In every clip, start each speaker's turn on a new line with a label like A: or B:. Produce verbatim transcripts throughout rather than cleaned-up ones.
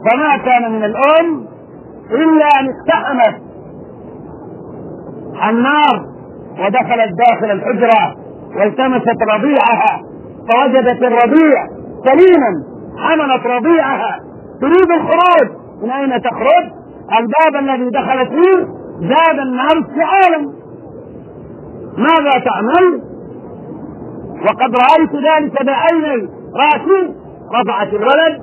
A: فما كان من الأم إلا أن اقتحمت النار ودخلت داخل الحجرة والتمست رضيعها فوجدت الرضيع سليما، حملت رضيعها تريد الخروج. من أين تخرج؟ الباب الذي دخلت فيه زاد النار اشتعالا. ماذا تعمل؟ وقد رأيت ذلك بعيني راسي. رفعت الولد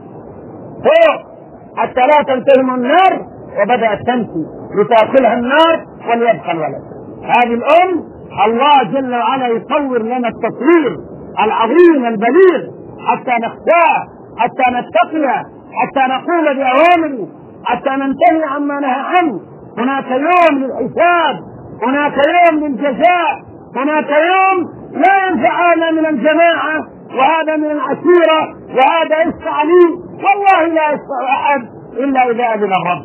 A: فوق حتى لا تلتهم النار وبدأت تمشي لتأكلها النار وليبقى الولد. هذه الأم الله جل وعلا يصور لنا التصوير العظيم البليغ حتى نخشاه، حتى نتقيه، حتى نقول بأوامره، حتى ننتهي عما نهى عنه. هناك يوم للحساب، هناك يوم للجزاء، هناك يوم لا ينفع هذا من الجماعة وهذا من العشيرة وهذا يسعى لي، والله لا يسعى أحد إلا إذا أذن الرب.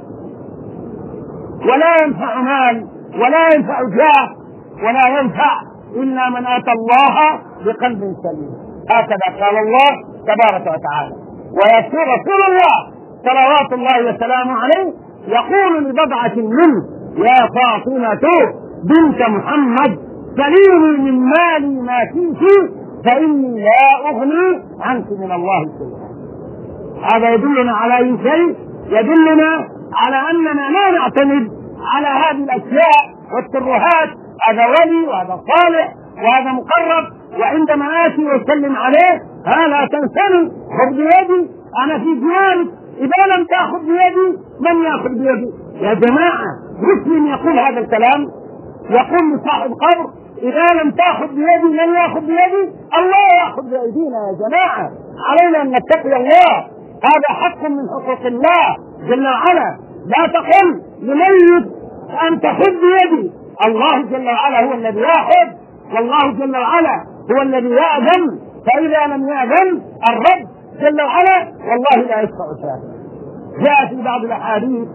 A: ولا ينفع مال ولا ينفع جاه ولا ينفع إلا من أتى الله بقلب سليم. هكذا قال الله تبارك وتعالى. ويقول رسول الله صلوات الله وسلامه عليه يقول لبضعة منه: يا فاطمة بنت محمد سليني من مالي ما شئت فإني لا أغني عنك من الله شيئا. هذا يدلنا على أي شيء؟ يدلنا على أننا لا نعتمد على هذه الأشياء والترهات. هذا ولي وهذا صالح وهذا مقرب، وعندما آتي وسلم عليه: ها لا تنسني، خذ بيدي، أنا في جوارك، إذا لم تأخذ بيدي من يأخذ بيدي؟ يا جماعة، مسلم يقول هذا الكلام، يقول لصاحب قبر: إذا لم تأخذ بيدي من يأخذ بيدي؟ الله يأخذ بأيدينا. يا جماعة، علينا أن نتقي الله، هذا حق من حقوق الله جل وعلا. لا تقل لميت أن تأخذ بيدي، الله جل وعلا هو الذي يأخذ، والله جل وعلا هو الذي يأذن، فإذا لم يأذن الرب جل وعلا والله لا يشفع شافع. جاء في بعض الأحاديث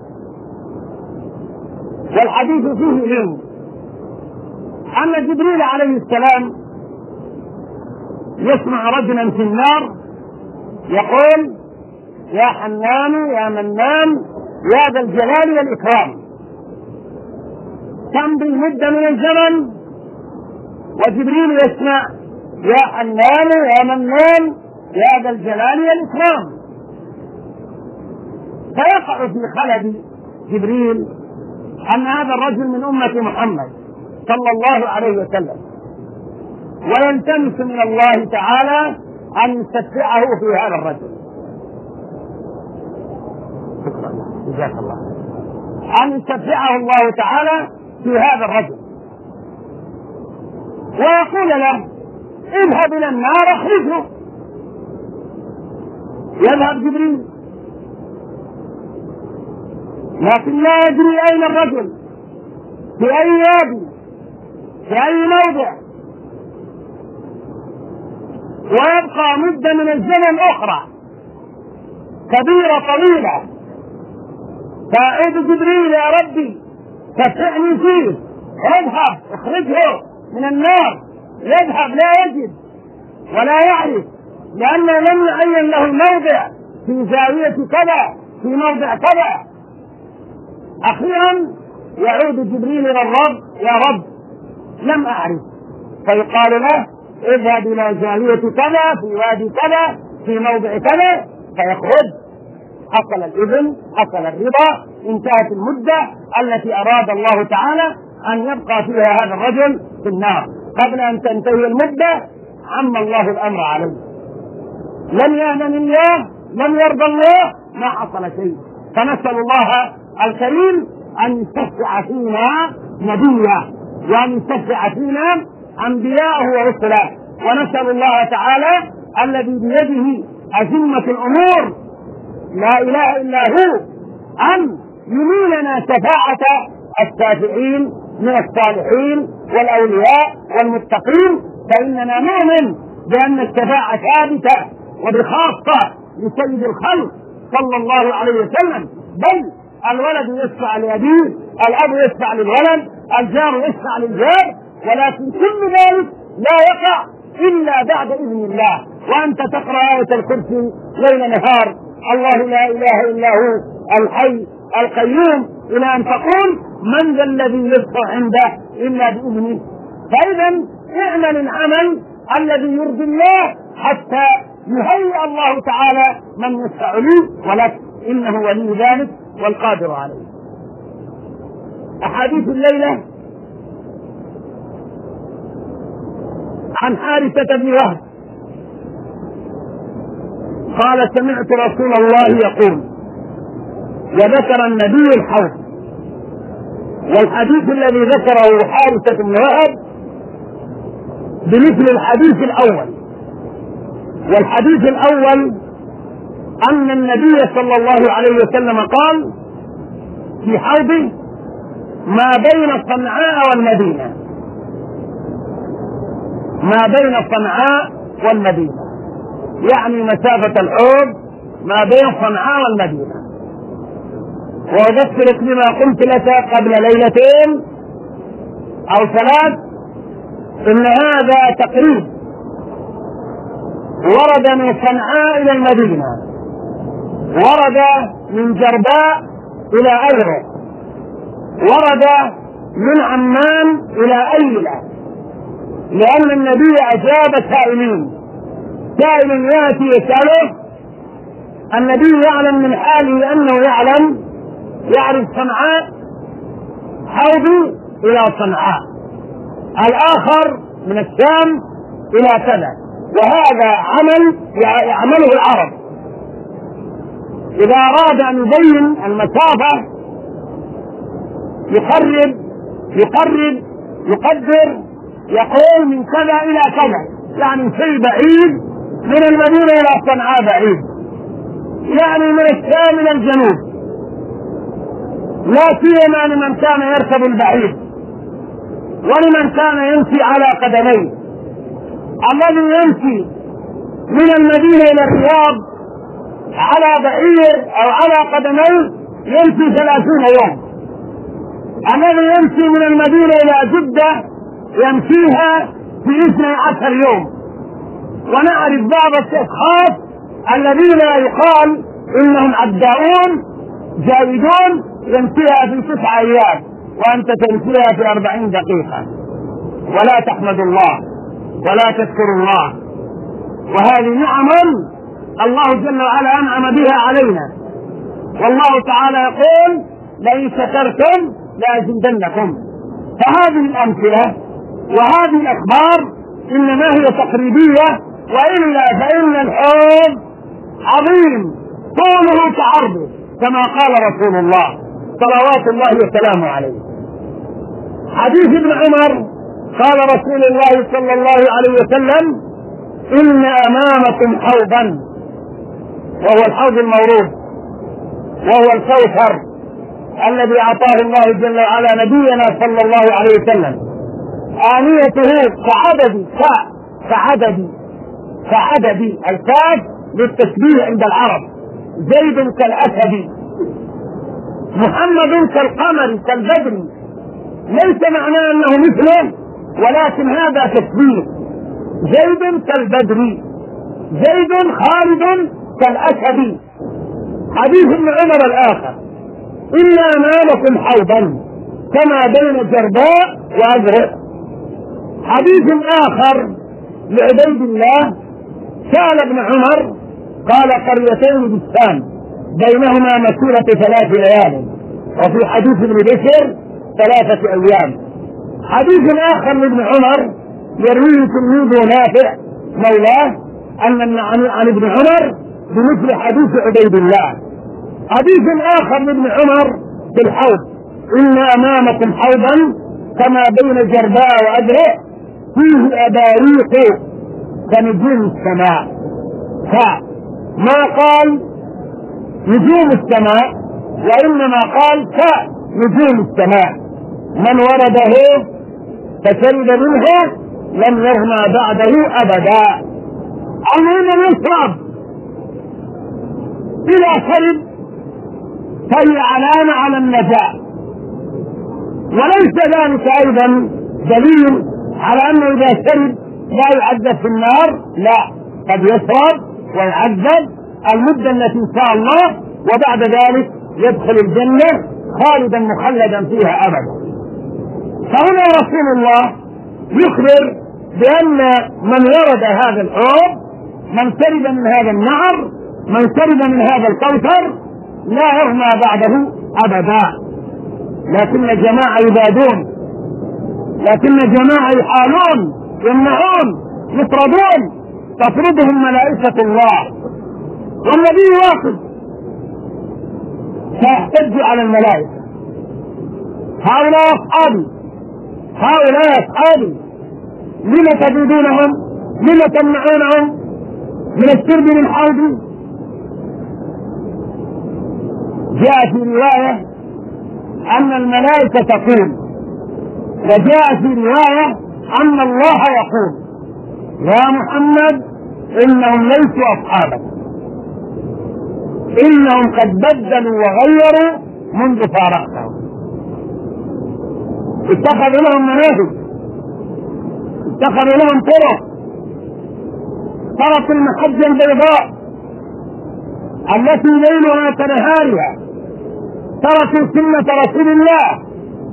A: والحديث فيه علم أن جبريل عليه السلام يسمع رجلا في النار يقول: يا حنان يا منان يا ذا الجلال والإكرام. تمضي مدة من الزمن وجبريل يسمع: يا حنان يا منان يا ذا الجلال والإكرام. فيقع في خلد جبريل أن هذا الرجل من أمة محمد صلى الله عليه وسلم، ويلتمس من الله تعالى أن يستشفعه في هذا الرجل. شكرا جزاك الله. أن يستشفعه الله تعالى في هذا الرجل ويقول له: اذهب إلى النار اخرجه. يذهب جبريل لكن لا يدري أين الرجل، في أي وادي، في أي موضع، ويبقى مدة من الزمن أخرى كبيرة طويلة. فأعيد جبريل: يا ربي تسعني فيه، اذهب اخرجه من النار. يذهب لا يجد ولا يعرف، لأنه لم يعين له الموضع، في زاوية كذا، في موضع كذا. أخيرا يعود جبريل إلى الرب: يا رب لم أعرف. فيقال له: اذهب إلى زاوية كذا، في وادي كذا، في موضع كذا. فيخرج. حصل الإذن، حصل الرضا، انتهت المدة التي أراد الله تعالى أن يبقى فيها هذا الرجل في النار. قبل أن تنتهي المدة عم الله الأمر عليه. لم يأذن الله، لم يرضى الله، ما حصل شيء. فنسأل الله الكريم أن يستشفع فينا نبيه، وأن يستشفع فينا أنبياءه ورسله. ونسأل الله تعالى الذي بيده أزمة الأمور لا إله إلا هو أن يميلنا شفاعة الشافعين من الصالحين والأولياء والمتقين، فإننا نؤمن بأن الشفاعة ثابتة وبخاصة لسيد الخلق صلى الله عليه وسلم. بل الولد يشفع لأبيه، الأب يشفع للولد، الجار يشفع للجار، ولكن كل ذلك لا يقع إلا بعد إذن الله. وأنت تقرأ آية الكرسي ليل نهار الله لا إله إلا هو الحي القيوم، إلى أن تقول من ذا الذي يشفع عنده إلا بإذنه. فإذا اعمل العمل الذي يرضي الله حتى يهيئ الله تعالى من يشفع لي ولك، إنه ولي ذلك والقادر عليه. أحاديث الليلة عن حارثة بن وهب قال سمعت رسول الله يقول، وذكر النبي الحوض. والحديث الذي ذكره حارثة بن وهب بمثل الحديث الأول. والحديث الأول أن النبي صلى الله عليه وسلم قال في حوضه ما بين صنعاء والمدينة، ما بين صنعاء والمدينة، يعني مسافة الحوض ما بين صنعاء والمدينة. وأذكرك بما قلت لك قبل ليلتين أو ثلاث، إن هذا تقريب ورد من صنعاء إلى المدينة، ورد من جرباء إلى أيرو، ورد من عمان إلى أيلة، لأن النبي أجاب سائلين. سائل يأتي يسأله، النبي يعلم من حاله أنه يعلم يعرف صنعاء حوضي إلى صنعاء، الآخر من الشام إلى كذا، وهذا عمل يعمله العرب. إذا أراد أن يبين المسافة يقرب يقرب يقدر، يقول من كذا إلى كذا، يعني شيء بعيد من المدينة إلى صنعاء بعيد، يعني من الشام إلى الجنوب، لا سيما لمن كان يركب البعيد ولمن كان يمشي على قدميه. الذي يمشي من المدينة إلى الرياض على بعير أو على قدميه يمشي ثلاثين يوم، الذي يمشي من المدينة إلى جدة يمشيها في اثني عشر يوم. ونعرف بعض الأشخاص الذين يقال إنهم عداؤون جاودون يمشيها في تسعة أيام وأنت تمشيها في أربعين دقيقة، ولا تحمد الله ولا تذكر الله. وهذه نعم الله جل وعلا أنعم بها علينا، والله تعالى يقول لئن شكرتم لأزيدنكم. فهذه الأمثلة وهذه الأخبار إنما هي تقريبية، وإلا فإن الحوض عظيم طوله كعرضه كما قال رسول الله صلوات الله وسلامه عليه. حديث ابن عمر قال رسول الله صلى الله عليه وسلم إن أمامكم حوضا، وهو الحوض المورود، وهو الكوثر الذي أعطاه الله جل وعلا نبينا صلى الله عليه وسلم. آنيته كعدد كعدد كعدد الكاف للتشبيه عند العرب، زيد كالأسد، محمد كالقمر كالبدر، ليس معناه أنه مثله، ولكن هذا تشبيه، زيد كالبدر، زيد خالد كالأسد. حديث ابن عمر الآخر إن أمامكم حوضا كما بين جرباء وأزرق. حديث آخر لعبيد الله سأل ابن عمر قال قريتين بالشام بينهما مسيرة ثلاث ليال، وفي حديث ابن بشر ثلاثة أيام. حديث آخر لابن عمر يرويه تلميذه نافع مولاه أن عن ابن عمر بمثل حديث عبيد الله. حديث آخر لابن عمر في الحوض إن أمامكم حوضا كما بين جرباء وأدرع فيه أباريق كنجوم السماء، فما قال نجوم السماء وإنما قال كنجوم السماء، من ورده فشرب منه لم يرمى بعده أبدا. المهم يشرب، إذا شرب فهي علامة على النجاة، وليس ذلك أيضا دليل على أنه إذا شرب لا يعذب في النار، لا، قد يشرب ويعذب المدة التي شاء الله، وبعد ذلك يدخل الجنة خالدا مخلدا فيها أبدا. فهنا رسول الله يخبر بأن من ورد هذا الحوض، من شرب من هذا النهر، من شرب من هذا الكوثر لا يرمى بعده أبدا. لكن جماعة يبادون، لكن جماعة يحالون، يمنعون، يطردون، تطردهم ملائكة الله، والنبي واقف سيحتج على الملائكة: هؤلاء أصحابي، هؤلاء أصحابي، لم تجدونهم؟ لم تمنعونهم من الشرب من حوضي؟ جاء في رواية أن الملائكة تقول، وجاء في رواية أن الله يقول: يا محمد إنهم ليسوا أصحابك، إنهم قد بدلوا وغيروا منذ فارقتهم. اتخذوا لهم مناهج، اتخذوا لهم طرق، تركوا المحجة البيضاء التي ليلها كنهارها، تركوا سنة رسول الله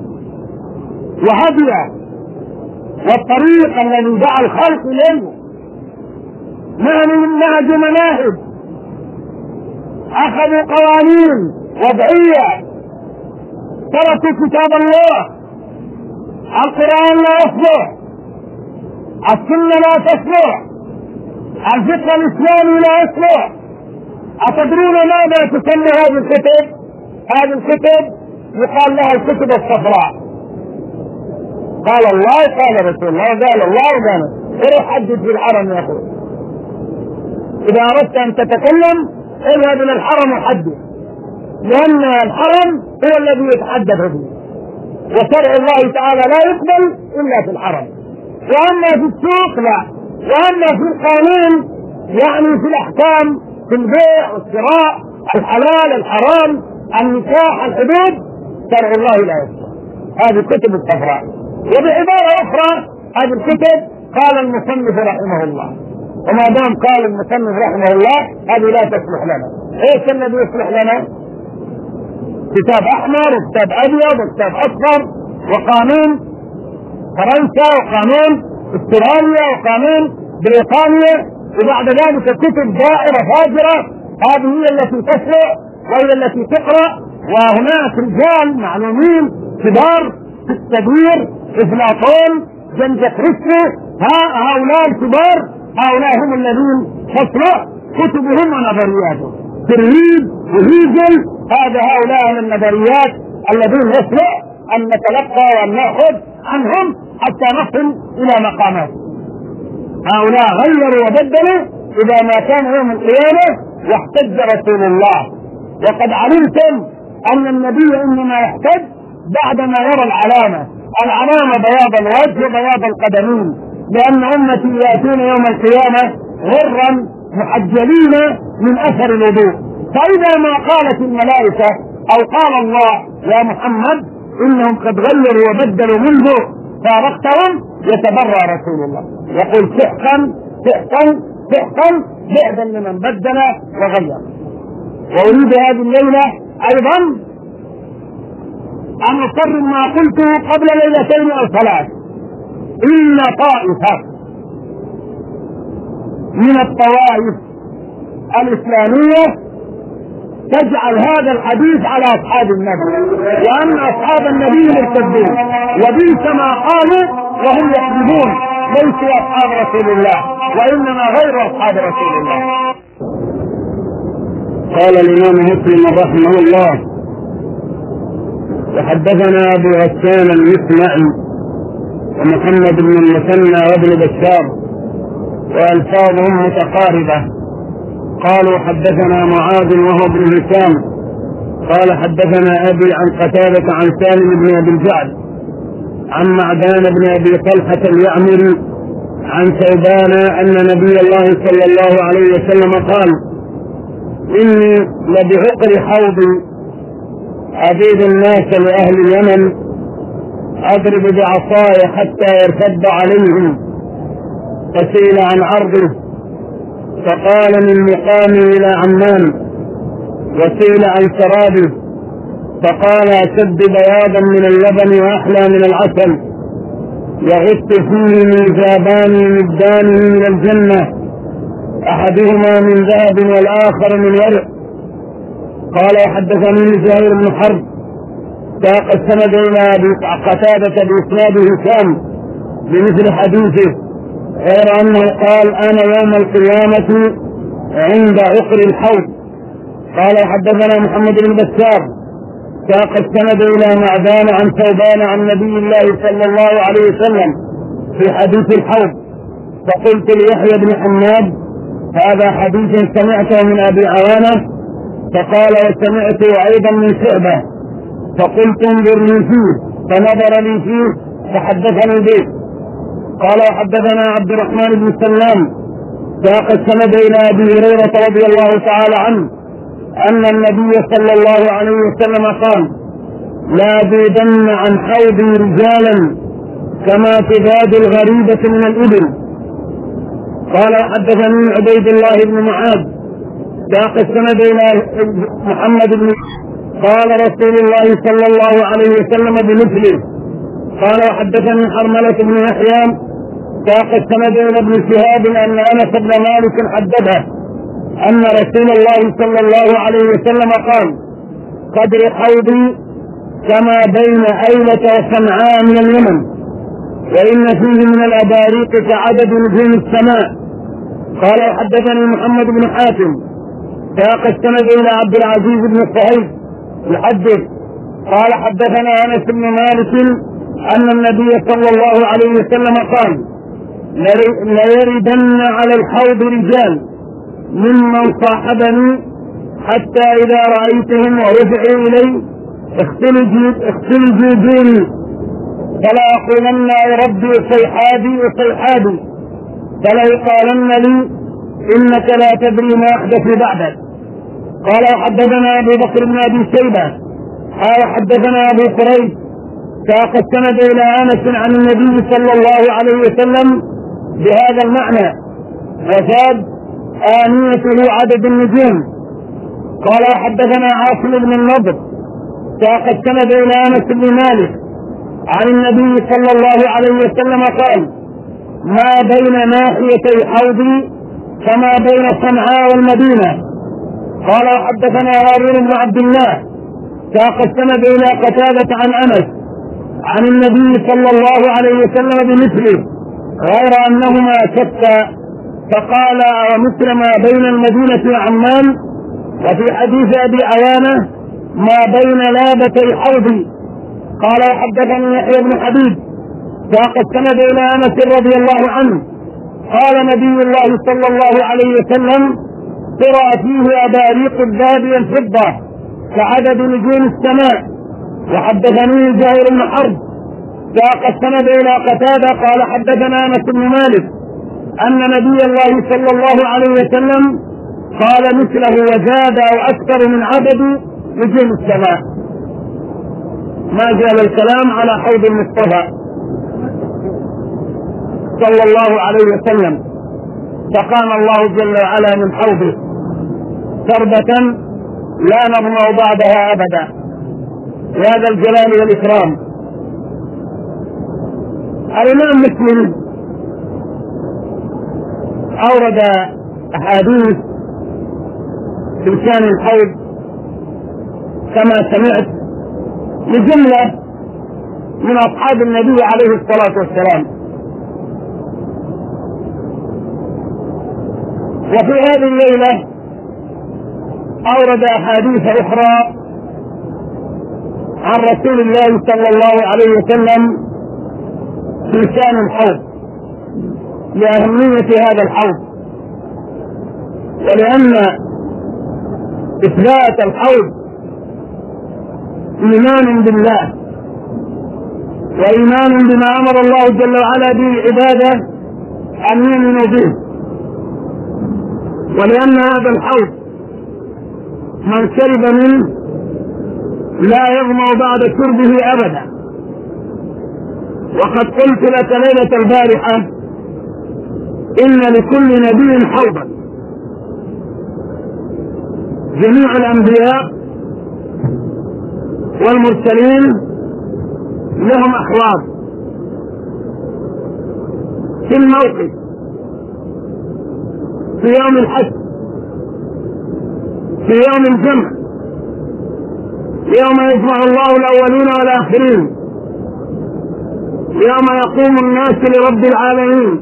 A: وهديه والطريق الذي دعا الخلق اليه، نهج مناهج، اخذوا قوانين وضعية، تركوا كتاب الله. القرآن لا يصلح، السنة لا تصلح، الفقه الإسلامي لا يصلح. أتدرون ماذا تسمى هذه الكتب؟ هذه الكتب يقال لها الكتب الصفراء. قال الله، قال رسول الله، قال الله وقال. اروح حدد في الحرم يا اخوي، اذا اردت ان تتكلم اذهب الى الحرم وحدد، لان الحرم هو الذي يتحدث فيه، وشرع الله تعالى لا يقبل الا في الحرم. واما في السوق لا، واما في القانون يعني في الاحكام، في البيع والشراء، الحلال الحرام، النكاح الحدود، شرع الله لا يقبل. هذه الكتب الصفراء. وبعبارة أخرى هذه الكتب قال المصنف رحمه الله، وما دام قال المصنف رحمه الله هذه لا تصلح لنا. ايش الذي يصلح لنا؟ كتاب أحمر وكتاب أبيض وكتاب أصفر، وقانون فرنسا وقانون استراليا وقانون بريطانيا، وبعد ذلك كتب دائرة فاجرة. هذه هي التي تشرع وهي التي تقرأ، وهناك رجال معلومين كبار في التدوير، افلاطون، جنجة كريستو، ها هؤلاء الكبار، هؤلاء هم الذين تشرع كتبهم ونظرياتهم. ترهيب وهيجل، هذا هؤلاء من النظريات الذين يشرع ان نتلقى وان ناخذ عنهم حتى نصل الى مقامات. هؤلاء غيروا وبدلوا اذا ما كان يوم القيامه واحتج رسول الله. وقد علمتم ان النبي انما يحتج بعدما يرى العلامه، العلامه بياض الوجه وبياض القدمين، لان امتي ياتون يوم القيامه غرا محجلين من اثر الوضوء. فاذا ما قالت الملائكه او قال الله يا محمد انهم قد غيروا وبدلوا منذ فارقتهم، يتبرأ رسول الله يقول سحقا سحقا سحقا بعدا لمن بدل وغير. واريد هذه الليله ايضا ان اقرر ما قلته قبل ليلتين او ثلاث: ان طائفه من الطوائف الاسلاميه تجعل هذا الحديث على اصحاب النبي، وان اصحاب النبي مرتدون، وبئس ما قالوا وهم يكذبون، ليسوا اصحاب رسول الله وانما غير اصحاب رسول الله. قال الامام مسلم رحمه الله: وحدثنا ابو غسان المسمعي ومحمد بن المثنى وابن بشار والفاظهم متقاربه. قالوا حدثنا معاذ وهو ابن هشام قال حدثنا ابي عن قتادة عن سالم بن ابي الجعد عن معدان بن ابي طلحة اليعمري عن ثوبان ان نبي الله صلى الله عليه وسلم قال: اني لبعقر حوضي عبيد الناس لاهل اليمن اضرب بعصاي حتى يرتد عليهم فسئل عن عرضه فقال من مقامي إلى عمان، وسئل عن شرابه فقال أشد بياضا من اللبن وأحلى من العسل، يغط فيه ميزابان مدان من الجنة، أحدهما من ذهب والآخر من ورق. قال وحدثني زهير بن حرب ساق السند إلى قتادة بإسناده هشام بمثل حديثه، غير أنه قال أنا يوم القيامة عند عقر الحوض. قال وحدثنا محمد بن بشار ساق السند إلى معدان عن ثوبان عن نبي الله صلى الله عليه وسلم في حديث الحوض، فقلت ليحيى بن حماد هذا حديث سمعته من أبي عوانة، فقال وسمعته أيضا من شعبة، فقلت انظرني فيه، فنظر لي فيه فحدثني به. قال وحدثنا عبد الرحمن بن سلام ساق السند إلى أبي هريرة رضي الله تعالى عنه أن النبي صلى الله عليه وسلم قال لا بيدن عن حوضي رجالا كما تباد الغريبة من الإبل. قال وحدثني عبيد الله بن معاذ ساق السند إلى محمد بن قال رسول الله صلى الله عليه وسلم بمثله. قال وحدثني حرملة بن يحيى ساق السند إلى ابن شهاب أن أنس بن مالك حدثه أن رسول الله صلى الله عليه وسلم قال قدر حوضي كما بين أيلة وصنعاء من اليمن، وإن فيه من الأباريق كعدد نجوم السماء. قال وحدثني محمد بن حاتم ساق السند إلى عبد العزيز بن صهيب يحدث قال حدثنا أنس بن مالك أن النبي صلى الله عليه وسلم قال ليردن على الحوض رجال ممن صاحبني حتى إذا رأيتهم ورفعوا إلي اختلجوا دوني فلا أقولن يا ربي صيحابي وصيحابي، فلا يقالن لي إنك لا تدري ما أحدث بعدك. قال وحدثنا أبو بكر بن أبي شيبة قال حدثنا أبو قريب ساق السند إلى أنس عن النبي صلى الله عليه وسلم بهذا المعنى وزاد آنيته عدد النجوم. قال وحدثنا عاصم بن النضر ساق السند إلى أنس بن مالك عن النبي صلى الله عليه وسلم قال ما بين ناحيتي حوضي كما بين صنعاء والمدينة. قال وحدثنا هارون بن عبد الله ساق السند إلى قتادة عن أنس عن النبي صلى الله عليه وسلم بمثله، غير أنهما شتى، فقال ومثل ما بين المدينة وعمان، وفي حديث أبي عوانة ما بين لابتي حوضي. قال وحدثني يحيى بن حبيب ساق السند إلى أنس رضي الله عنه قال نبي الله صلى الله عليه وسلم ترى فيه أباريق الذهب والفضة كعدد نجوم السماء. وحدثني زهير بن حرب ساق السند إلى قتادة قال حدثنا أنس بن مالك أن نبي الله صلى الله عليه وسلم قال مثله وزاد أو أكثر من عدد نجوم السماء. ما زال الكلام على حوض المصطفى صلى الله عليه وسلم، فقام الله جل وعلا من حوضه شربة لا نظمأ بعدها أبدا، وهذا الجلال والإكرام. الإمام مسلم أورد أحاديث في شأن الحوض كما سمعت لجملة من أصحاب النبي عليه الصلاة والسلام. وفي هذه الليلة أورد أحاديث أخرى عن رسول الله صلى الله عليه وسلم في شأن الحوض لأهمية هذا الحوض، ولأن إثبات الحوض إيمان بالله وإيمان بما أمر الله جل وعلا به عباده أن يؤمنوا به، ولأن هذا الحوض من شرب منه لا يظمأ بعد شربه أبدا. وقد قلت لك ليلة البارحة إن لكل نبي حوضا، جميع الأنبياء والمرسلين لهم أحوال في الموقف، في يوم الحشر، في يوم الجمع، يوم يجمع الله الأولين والآخرين، يوم يقوم الناس لرب العالمين،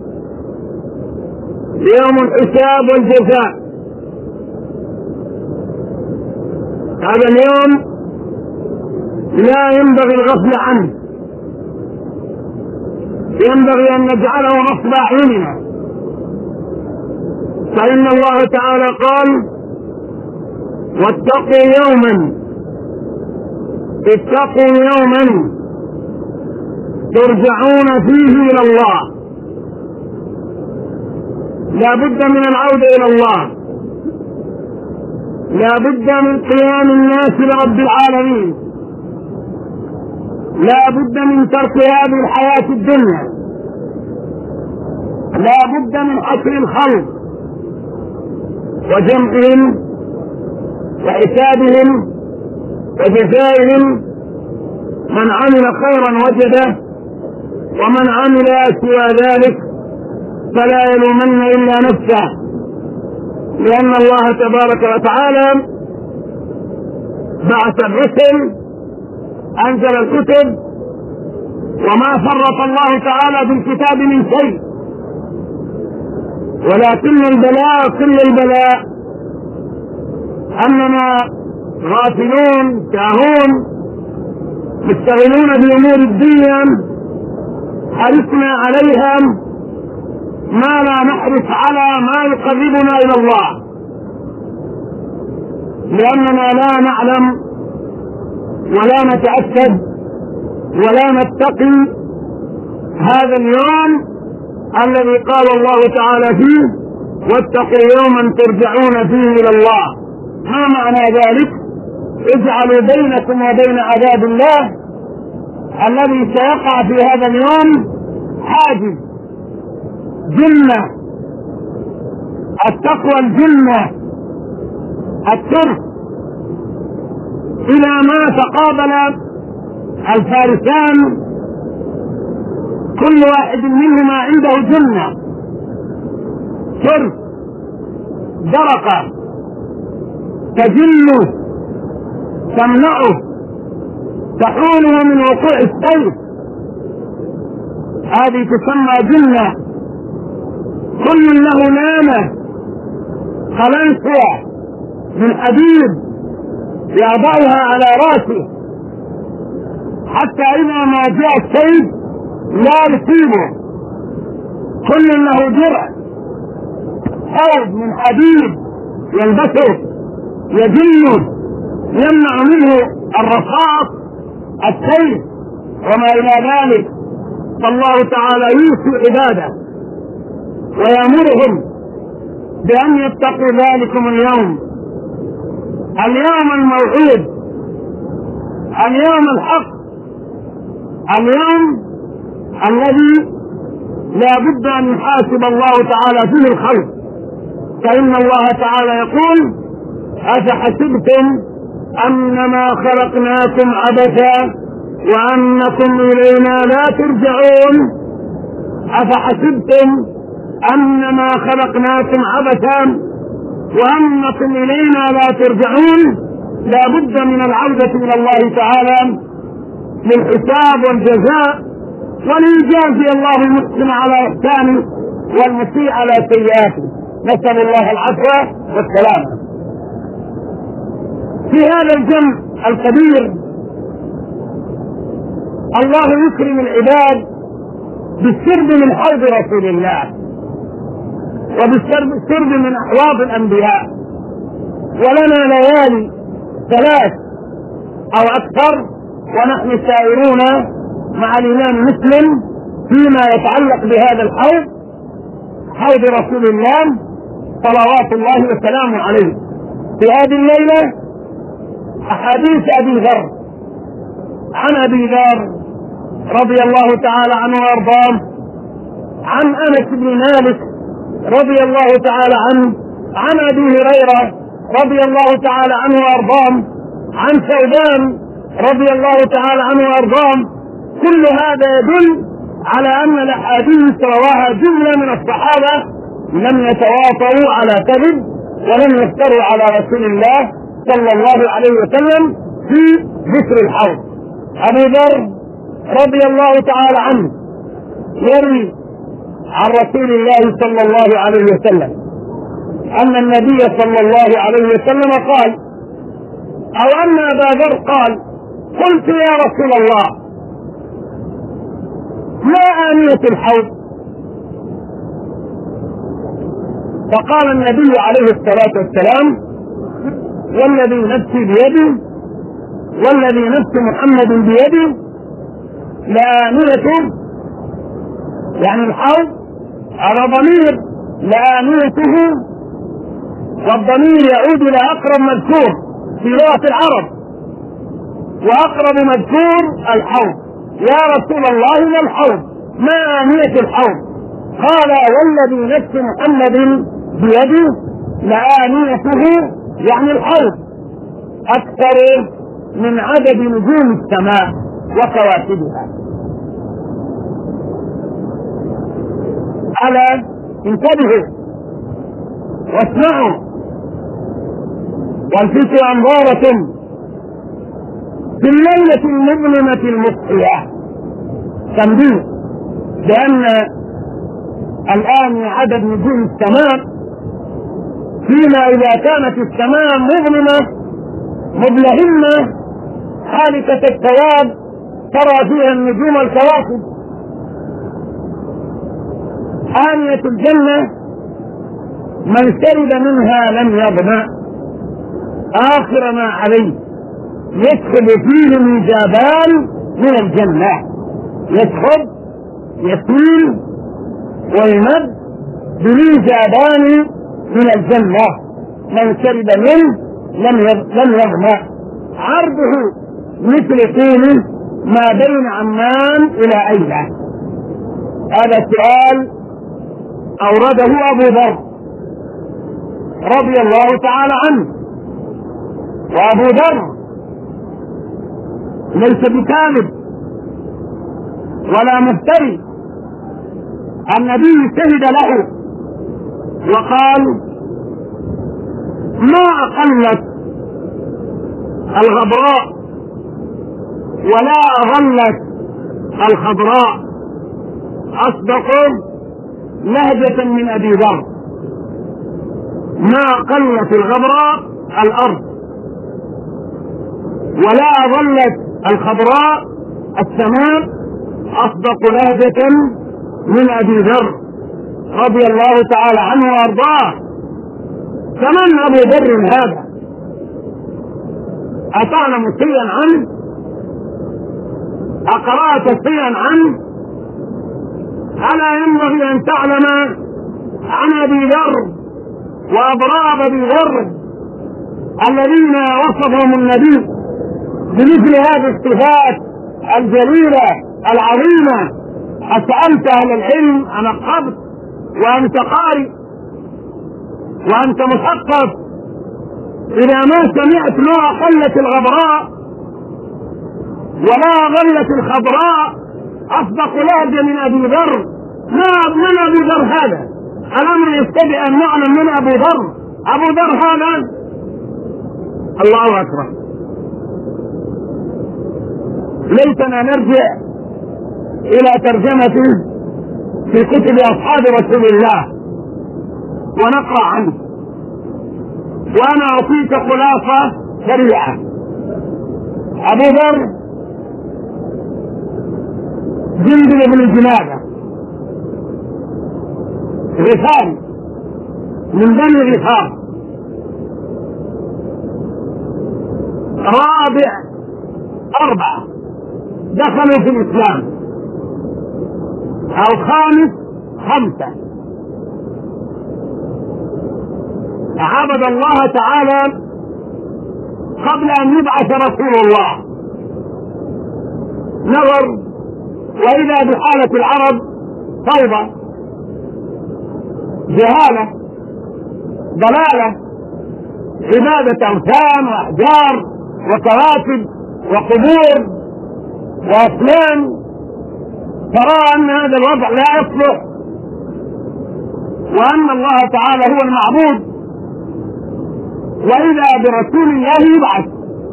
A: يوم الحساب والجزاء. هذا اليوم لا ينبغي الغفل عنه، ينبغي أن نجعله نصب أعيننا، فإن الله تعالى قال: واتقوا يوما اتقوا يوما ترجعون فيه إلى الله. لا بد من العودة إلى الله، لا بد من قيام الناس لرب العالمين، لا بد من ترك هذه الحياة الدنيا، لا بد من حشر الخلق وجمعهم وحسابهم وجزائهم. من عمل خيرا وجده، ومن عمل سوى ذلك فلا يلومن إلا نفسه، لأن الله تبارك وتعالى بعث الرسل، أنزل الكتب، وما فرط الله تعالى بالكتاب من شيء، ولكن البلاء كل البلاء أننا غافلون ساهون مشتغلون بأمور الدنيا، حرصنا عليها ما لا نحرص على ما يقربنا إلى الله، لأننا لا نعلم ولا نتأكد ولا نتقي هذا اليوم الذي قال الله تعالى فيه: واتقوا يوما ترجعون فيه إلى الله. ما معنى ذلك؟ اجعلوا بينكم وبين عذاب الله الذي سيقع في هذا اليوم حاجز، جنة. التقوى الجنة، الترك. إلى ما تقابل الفارسان كل واحد منهما عنده جنة، ترك، درقة تجله تمنعه تحوله من وقوع السيف، هذه تسمى جنة. كل له نامة خلنسة من حديد يضعها على راسه حتى إذا ما جاء السيف لا يصيبه. كل له درع حوض من حديد يلبسه يجله يمنع منه الرصاص السيف وما إلى ذلك. فالله تعالى يوصي عباده ويأمرهم بأن يتقوا ذلكم اليوم، اليوم الموعود، اليوم الحق، اليوم الذي لا بد أن يحاسب الله تعالى فيه الخلق. فإن الله تعالى يقول: أفحسبتم أنما خلقناكم عبثا وأنكم إلينا لا ترجعون. أفحسبتم أنما خلقناكم عبثا وأنكم إلينا لا ترجعون. لا بد من العودة إلى الله تعالى للحساب والجزاء، وليجازي الله المحسن على إحسانه والمسيء على سيئاته. نسأل الله العفو والسلامة. في هذا الجمع الكبير الله يكرم العباد بالسرد من حوض رسول الله وبالسرد من أحواض الأنبياء، ولنا ليالي ثلاث أو أكثر ونحن سائرون مع الإمام مسلم فيما يتعلق بهذا الحوض، حوض رسول الله صلوات الله وسلامه عليه. في هذه الليلة أحاديث أبي ذر، عن أبي ذر رضي الله تعالى عنه وأرضاه، عن أنس بن مالك رضي الله تعالى عنه، عن أبي هريرة رضي الله تعالى عنه وارضاه، عن ثوبان رضي الله تعالى عنه وارضاه. كل هذا يدل على ان الاحاديث رواها جمله من الصحابه لم يتواطؤوا على كذب ولم يفتروا على رسول الله صلى الله عليه وسلم في ذكر الحوض. ابو ذر رضي الله تعالى عنه يروي عن رسول الله صلى الله عليه وسلم ان النبي صلى الله عليه وسلم قال، او ان ابا ذر قال: قلت يا رسول الله ما آنية الحوض؟ فقال النبي عليه الصلاة والسلام: والذي نفسي بيده والذي نفس محمد بيده لآنيته، يعني الحوض على ضمير لآنيته، والضمير يعود إلى أقرب مذكور في لغة العرب، وأقرب مذكور الحوض. يا رسول الله ما الحوض؟ ما آنية الحوض؟ قال: والذي نفس محمد بيده لآنيته، يعني الحوض أكثر من عدد نجوم السماء وكواكبها. ألا انتبهوا واسمعوا والفتوا أنظاركم في الليلة المظلمة المضحية. تنبيه بأن الآن عدد نجوم السماء، فيما إذا كانت السماء مظلمة مبلهمة حالكة الثواب ترى فيها النجوم الكواكب. آنية الجنة من شرب منها لم يظمأ آخر ما عليه، يدخل فيه ميزابان من الجنة، يدخل يسيل ويمد بميزابان من الجنة، من شرب منه لم يظمأ، عرضه مثل طوله ما بين عمان إلى أيلة. هذا السؤال أورده أبو ذر رضي الله تعالى عنه. وأبو ذر ليس بكاذب ولا مفتري، النبي شهد له وقال: ما أقلت الغبراء ولا أظلت الخضراء أصدق لهجة من أبي ذر. ما أقلت الغبراء الأرض ولا أظلت الخضراء السماء أصدق لهجة من أبي ذر رضي الله تعالى عنه وأرضاه. فمن أبو ذر هذا؟ أتعلم شيئا عنه؟ أقرأت شيئا عنه؟ ألا ينبغي أن تعلم عن أبي ذر وأضراب أبي ذر الذين وصفهم النبي بمثل هذه الصفات الجليلة العظيمة. أسألت أهل العلم أنا قبض وأنت قارئ وأنت مثقف، إذا ما سمعت ما أقلت الغبراء ولا أغلت الخضراء أصدق لهجة من أبي ذر. ما من أبو ذر هذا؟ الأمر يستدعي أن نعلم من أبو ذر. أبو ذر هذا الله أكبر. ليتنا نرجع إلى ترجمته في كتب أصحاب رسول الله ونقرأ عنه، وأنا أعطيك خلاصة سريعة. أبو ذر جندل بن جنادة غفاري من بني غفار، رابع أربعة دخلوا في الإسلام، أو خامس خمسة. عبد الله تعالى قبل أن يبعث رسول الله. نظر وإذا بحالة العرب فوضى، جهالة، ضلالة، عبادة أوثان وأحجار وكواكب وقبور وأصنام، ترى أن هذا الوضع لا يصلح، وأن الله تعالى هو المعبود، وإذا برسول الله يبعث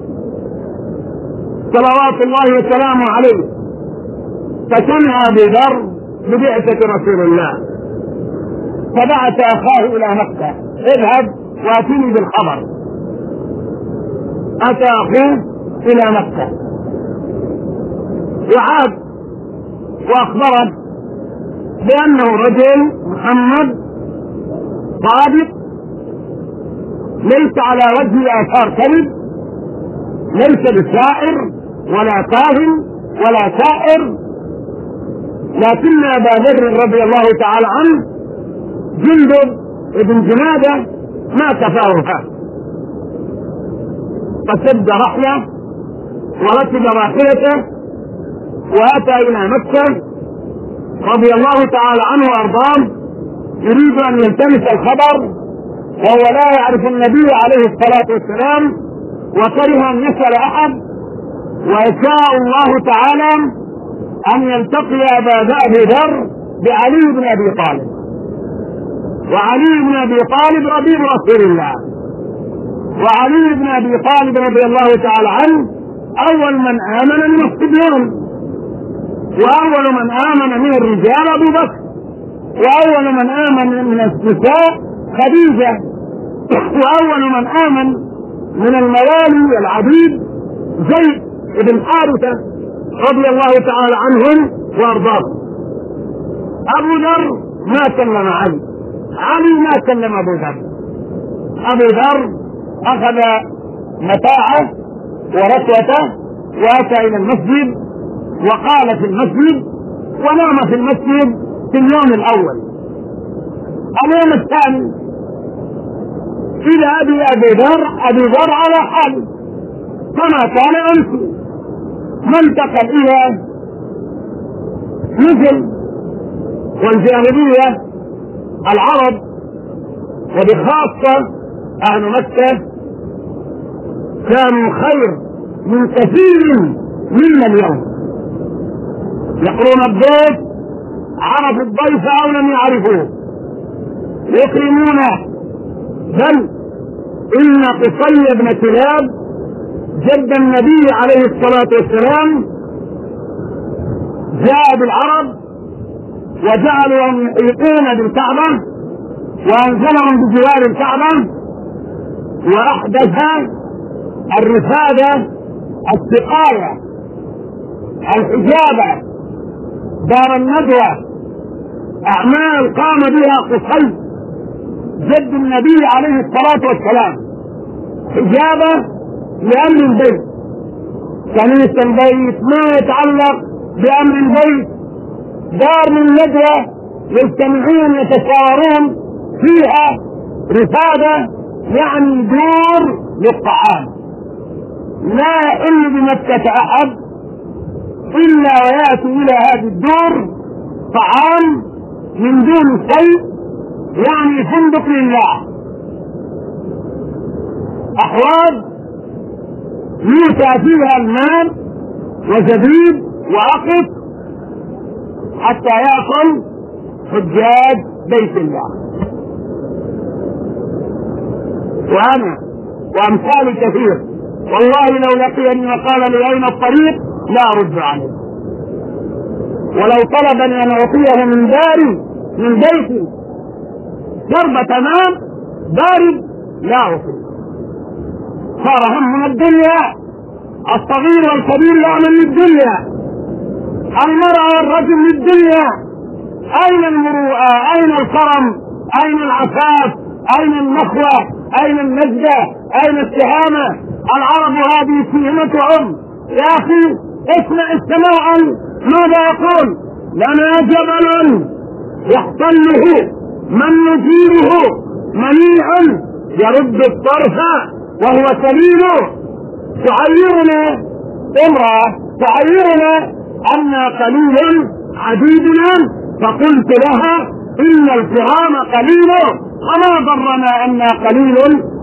A: صلوات الله وسلامه عليه، فتنهى بذر ببعثة رسول الله، فبعث أخاه إلى مكة: اذهب واتني بالخبر. أتى أخوه إلى مكة وعاد وأخبره بأنه رجل محمد صادق ليس على وجه آثار كذب، ليس بشاعر ولا كاهن ولا سائر، لكن أبا ذر رضي الله تعالى عنه جندب ابن جنادة ما كفاه هذا، فسد رحله وركب راحلته وأتى إلى مكة رضي الله تعالى عنه وأرضاه، يريد أن يلتمس الخبر وهو لا يعرف النبي عليه الصلاة والسلام، وكره أن يسأل أحد، ويشاء الله تعالى أن يلتقي أبا ذر بعلي بن أبي طالب، وعلي بن أبي طالب ربيب رسول الله، وعلي بن أبي طالب رضي الله تعالى عنه أول من آمن من الصبيان، وأول من آمن من الرجال أبو بكر، وأول من آمن من النساء خديجة، وأول من آمن من الموالي والعبيد زيد بن حارثة رضي الله تعالى عنهم وأرضاهم. أبو ذر ما كلم علي، علي ما كلم أبو ذر. أبو ذر أخذ متاعه وركوته وأتى إلى المسجد وقال في المسجد ونام في المسجد في اليوم الأول. اليوم الثاني إلى أبي أبي ذر أبي ذر على حاله كما كان أمس، ما انتقل إلى مثل والجاهلية العرب وبخاصة أهل مكة كانوا خير من كثير منا اليوم، يقرون الضيف، عرفوا الضيف أو لم يعرفوه، يكرمونه. بل إن قصي بن كلاب جد النبي عليه الصلاة والسلام جاء بالعرب وجعلوا يحيطون بالكعبة وأنزلهم بجوار الكعبة وأحدث الرفادة، السقاية، الحجابة، دار الندوة، أعمال قام بها قصي جد النبي عليه الصلاة والسلام، حجابة لأمر البيت، كنيسة البيت ما يتعلق بأمر البيت، دار من ندوة يجتمعون يتشاورون فيها، رفادة يعني دور للطعام، لا يحل بمكة أحد إلا ويأتي إلى هذه الدور طعام من دون شيء، يعني فندق لله، أحواض يوسع فيها الماء وزبيب وعقب حتى يأكل حجاج بيت الله. وأنا وأمثال كثير والله لو لقيني وقال لي أين الطريق لا أرد عليه، ولو طلبني أن أعطيه من داري من بيتي شربة ماء بارد لا أعطيه. صار هم من الدنيا، الصغير والكبير يعمل للدنيا، المرأة والرجل للدنيا. أين المروءة؟ أين الكرم؟ أين العفاف؟ أين النخوة؟ أين النجدة؟ أين السهامة؟ العرب هذه سهمتهم. يا أخي اسمع السماع ماذا يقول: لنا جبل يحتله من يجيره منيع يرد الطرف وهو سليم، تعيرنا امرأة تعيرنا أن قليل عديدنا، فقلت لها إن الكرام قليل وما ضرنا أن قليل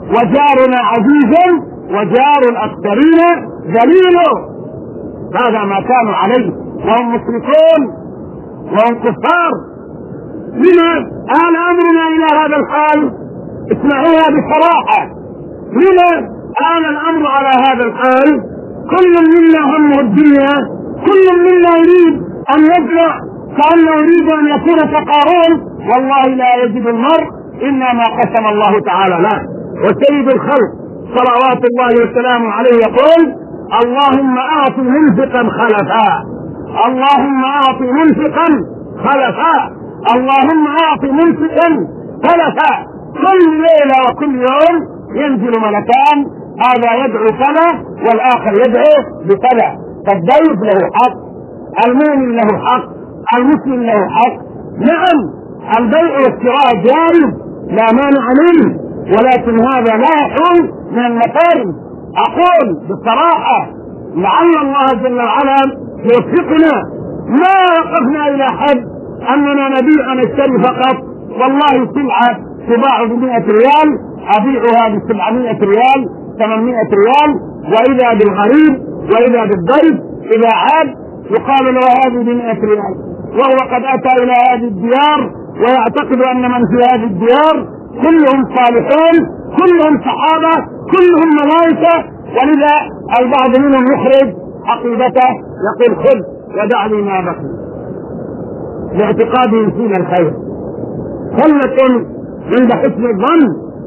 A: وجارنا عزيز وجار الأكثرين ذليل. هذا ما كانوا عليه وهم مشركون وهم كفار. لما آل أمرنا إلى هذا الحال؟ اسمعوها بصراحة. لما آل الأمر على هذا الحال؟ كل منا همه الدنيا، كل منا يريد أن يبلع كأنه يريد أن يكون كقارون. والله لا يجد المرء إلا ما قسم الله تعالى له. وسيد الخلق صلوات الله وسلامه عليه يقول: اللهم أعط منفقا خلفا، اللهم أعط منفقا خلفا، اللهم أعط منفقا خلفا. كل ليلة وكل يوم ينزل ملكان، هذا يدعو كذا والآخر يدعو بكذا. فالضيف له حق، المؤمن له حق، المسلم له حق. نعم البيع والشراء جائز لا مانع منه، ولكن هذا لا يحول من المكارم. أقول بصراحة لعل الله جل وعلا يوفقنا. ما وقفنا إلى حد أننا نبيع ونشتري فقط. والله سلعة تباع بمئة ريال أبيعها بسبعمائة ريال ثمانمائة ريال، وإذا بالغريب وإذا بالضيف إذا عاد يقال له هذه بمئة ريال، وهو قد أتى إلى هذه الديار ويعتقد أن من في هذه الديار كلهم صالحون، كلهم صحابة، كلهم ملائكة. ولذا البعض منهم يخرج عقيدته يقول: خذ ودع لي ما بقي، باعتقادهم فينا الخير. فلنكن عند حسن الظن.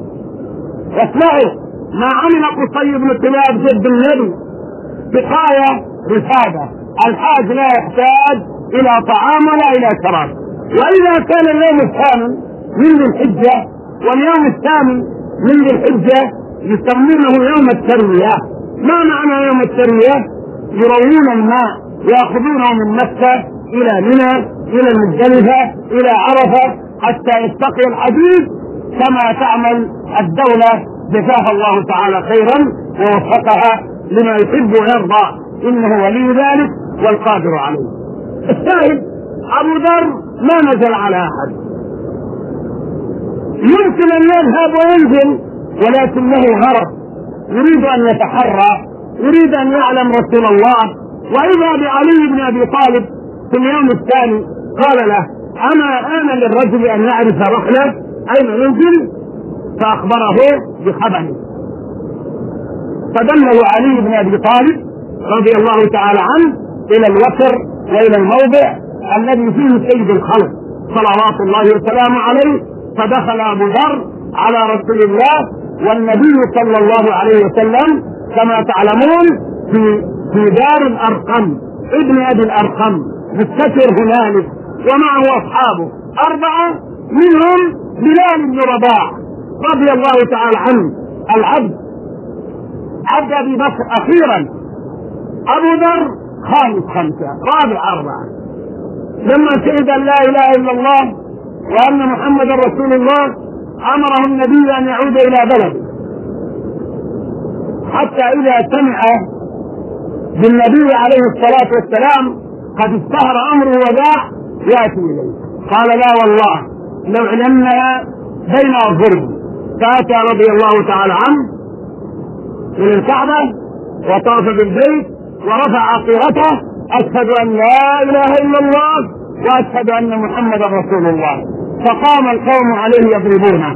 A: واسمعوا ما عمل قصي بن كلاب جد النبي بقاية رفادة. الحاج لا يحتاج إلى طعام ولا إلى شراب. وإذا كان اليوم الثامن من ذي الحجة واليوم الثامن من ذي الحجة يسمونه يوم التروية. ما معنى يوم التروية؟ يروون الماء، يأخذونه من مكة إلى منى إلى المزدلفة إلى عرفة حتى يستقي الحديد، كما تعمل الدولة جزاها الله تعالى خيرا ووفقها لما يحب ويرضى، إنه ولي ذلك والقادر عليه. الشاهد أبو ذر ما نزل على أحد. يمكن أن يذهب وينزل ولكنه هرب، يريد أن يتحرى، يريد أن يعلم رسول الله. وإذا بعلي بن أبي طالب في اليوم الثاني قال له: أما آن للرجل أن يعرف رحلة أين ينزل؟ فأخبره بخبره. فدله علي بن أبي طالب رضي الله تعالى عنه إلى الوتر وإلى الموضع الذي فيه سيد الخلق صلوات الله وسلامه عليه. فدخل أبو ذر على رسول الله والنبي صلى الله عليه وسلم كما تعلمون في في دار الأرقم، ابن أبي الأرقم مستتر هنالك ومعه أصحابه أربعة، منهم بلال بن رباح رضي الله تعالى عنه العبد عبد أبي بكر أخيرا. أبو ذر خامس خمسة رابع أربعة. لما شهد أن لا إله إلا الله وأن محمد رسول الله أمره النبي أن يعود إلى بلده، حتى إذا سمع بالنبي عليه الصلاة والسلام قد اشتهر أمره وذاع يأتي إليه. قال: لا والله لو علمنا بين أظهره. فأتى رضي الله تعالى عنه إلى الكعبة وطاف بالبيت ورفع عقيرته: أشهد أن لا إله إلا الله وأشهد أن محمد رسول الله. فقام القوم عليه يضربونه،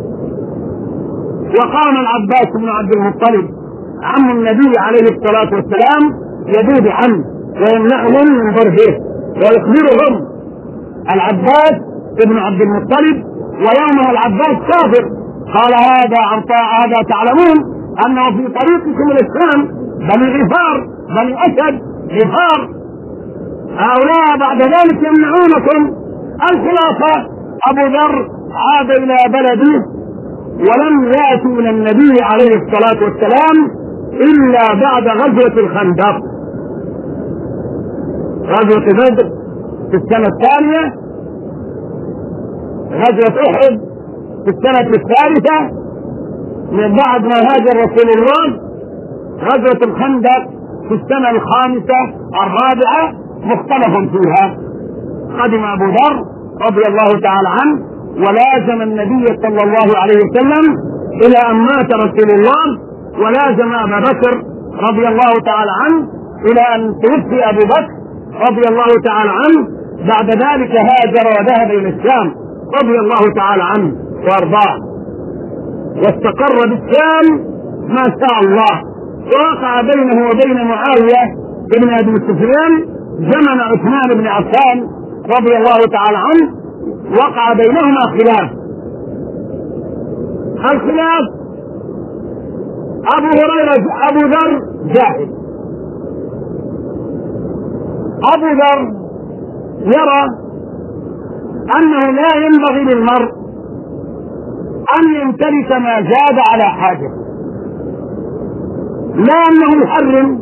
A: وقام العباس بن عبد المطلب عم النبي عليه الصلاة والسلام يذود عنه ويمنعهم من ضربه ويخبرهم. العباس بن عبد المطلب ويومها العباس كافر. قال: هذا عن طاعة، هذا تعلمون أنه في طريقكم الإسلام بني غفار بني أسد غفار، هؤلاء بعد ذلك يمنعونكم الخلافة. أبو ذر عاد إلى بلده ولم يأتوا من النبي عليه الصلاة والسلام إلا بعد غزوة الخندق. غزوة بدر في السنة الثانية، غزوة أحد في السنة الثالثة من بعد ما هاجر رسول الله، غزوة الخندق في السنة الخامسة الرابعة مختلف فيها. قدم أبو ذر رضي الله تعالى عنه ولازم النبي صلى الله عليه وسلم إلى أن مات رسول الله ولازم أبا بكر رضي الله تعالى عنه إلى أن توفي أبو بكر رضي الله تعالى عنه. بعد ذلك هاجر وذهب إلى الشام رضي الله تعالى عنه وأرضاه، واستقر بالشام ما شاء الله. ووقع بينه وبين معاوية بن أبي سفيان زمن عثمان بن عفان رضي الله تعالى عنه، وقع بينهما خلاف. الخلاف أبو هريرة أبو ذر جاهل. أبو ذر يرى أنه لا ينبغي للمرء أن يمتلك ما زاد على حاجة، لا أنه يحرم،